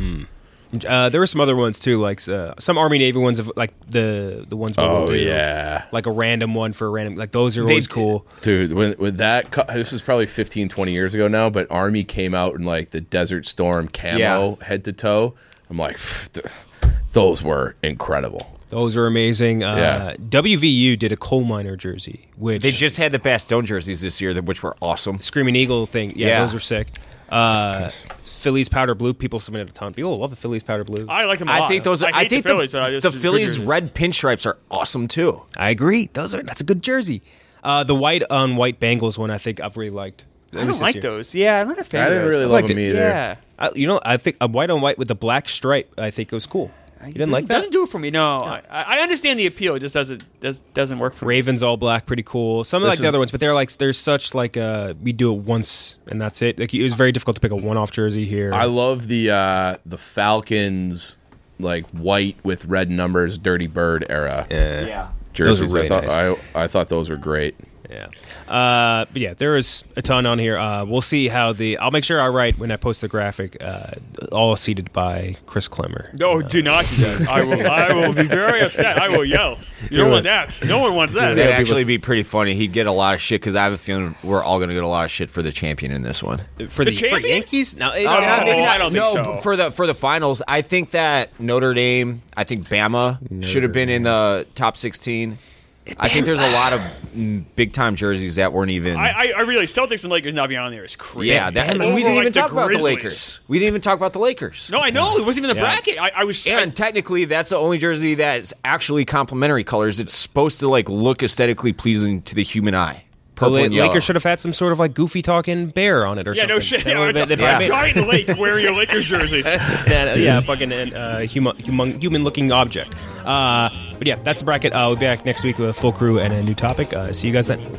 Uh, there were some other ones too, like uh, some Army Navy ones, of like the the ones. we will Oh do, yeah. like a random one for a random. Like those are They always did- cool. Dude, when, when that co- this is probably fifteen, twenty years ago now, but Army came out in like the Desert Storm camo Yeah. head to toe. I'm like, pff, th- those were incredible. Those are amazing. Uh, Yeah. W V U did a coal miner jersey, which They just had the Bastogne jerseys this year, that- which were awesome. Screaming Eagle thing. Yeah, Yeah. those were sick. Uh, Phillies powder blue. People submitted a ton. People love the Phillies powder blue. I like them a I lot. think those. Are, I, I, hate think the Phillies, but I just the good Phillies jerseys. red pinstripes are awesome too. I agree. Those are that's a good jersey. Uh, the white on white Bengals one, I think I've really liked. I don't like those. Yeah, I'm not a fan. I of didn't those. really I love liked them it. either. Yeah, I, you know, I think a white on white with the black stripe. I think it was cool. You didn't like that? Doesn't do it for me. No, I, I understand the appeal. It just doesn't does, doesn't work for me. Ravens all black, pretty cool. Some This like the is- other ones, but they're like there's such like uh we do it once and that's it. Like it was very difficult to pick a one-off jersey here. I love the uh, the Falcons like white with red numbers, Dirty Bird era yeah. jerseys. Those are really I thought nice. I, I thought those were great. Yeah. Uh, but yeah, there is a ton on here. Uh, we'll see how the. I'll make sure I write when I post the graphic. Uh, all seated by Chris Clemmer. No, do not do that. I will. I will be very upset. I will yell. You don't want that. No one wants that. That'd actually be pretty funny. He'd get a lot of shit because I have a feeling we're all going to get a lot of shit for the champion in this one. For The the, for champion? Yankees? No, it, Oh, it's- no, I don't think no, so. but for the for the finals, I think that Notre Dame, I think Bama should have been in the top sixteen. I think there's a lot of big time jerseys that weren't even. I, I, I really Celtics and Lakers not being on there is crazy. yeah, that, Over, we didn't even like, talk about the Grizzlies. Lakers. We didn't even talk about the Lakers. No, I know it wasn't even the Yeah. bracket. I, I was. And technically, that's the only jersey that's actually complementary colors. It's supposed to like look aesthetically pleasing to the human eye. the Purple La- and yellow. Lakers should have had some sort of like goofy talking bear on it or yeah, something. no shit. That Yeah, would've been- a, they probably a made- giant lake wearing your Lakers jersey. yeah, yeah, fucking uh, human, human, human-looking object. Uh, but yeah, that's the bracket. Uh, we'll be back next week with a full crew and a new topic. Uh, see you guys then.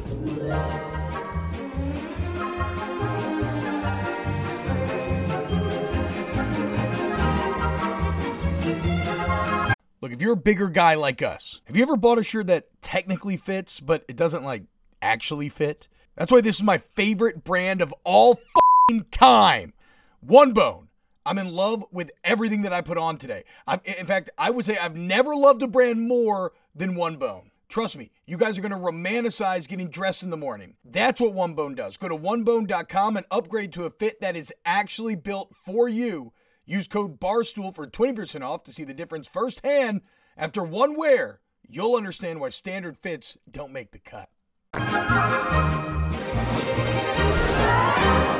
Look, if you're a bigger guy like us, have you ever bought a shirt that technically fits, but it doesn't like actually fit? That's why this is my favorite brand of all f***ing time. One Bone. I'm in love with everything that I put on today. I'm, in fact, I would say I've never loved a brand more than One Bone. Trust me, you guys are going to romanticize getting dressed in the morning. That's what One Bone does. Go to one bone dot com and upgrade to a fit that is actually built for you. Use code BARSTOOL for twenty percent off to see the difference firsthand. After one wear, you'll understand why standard fits don't make the cut.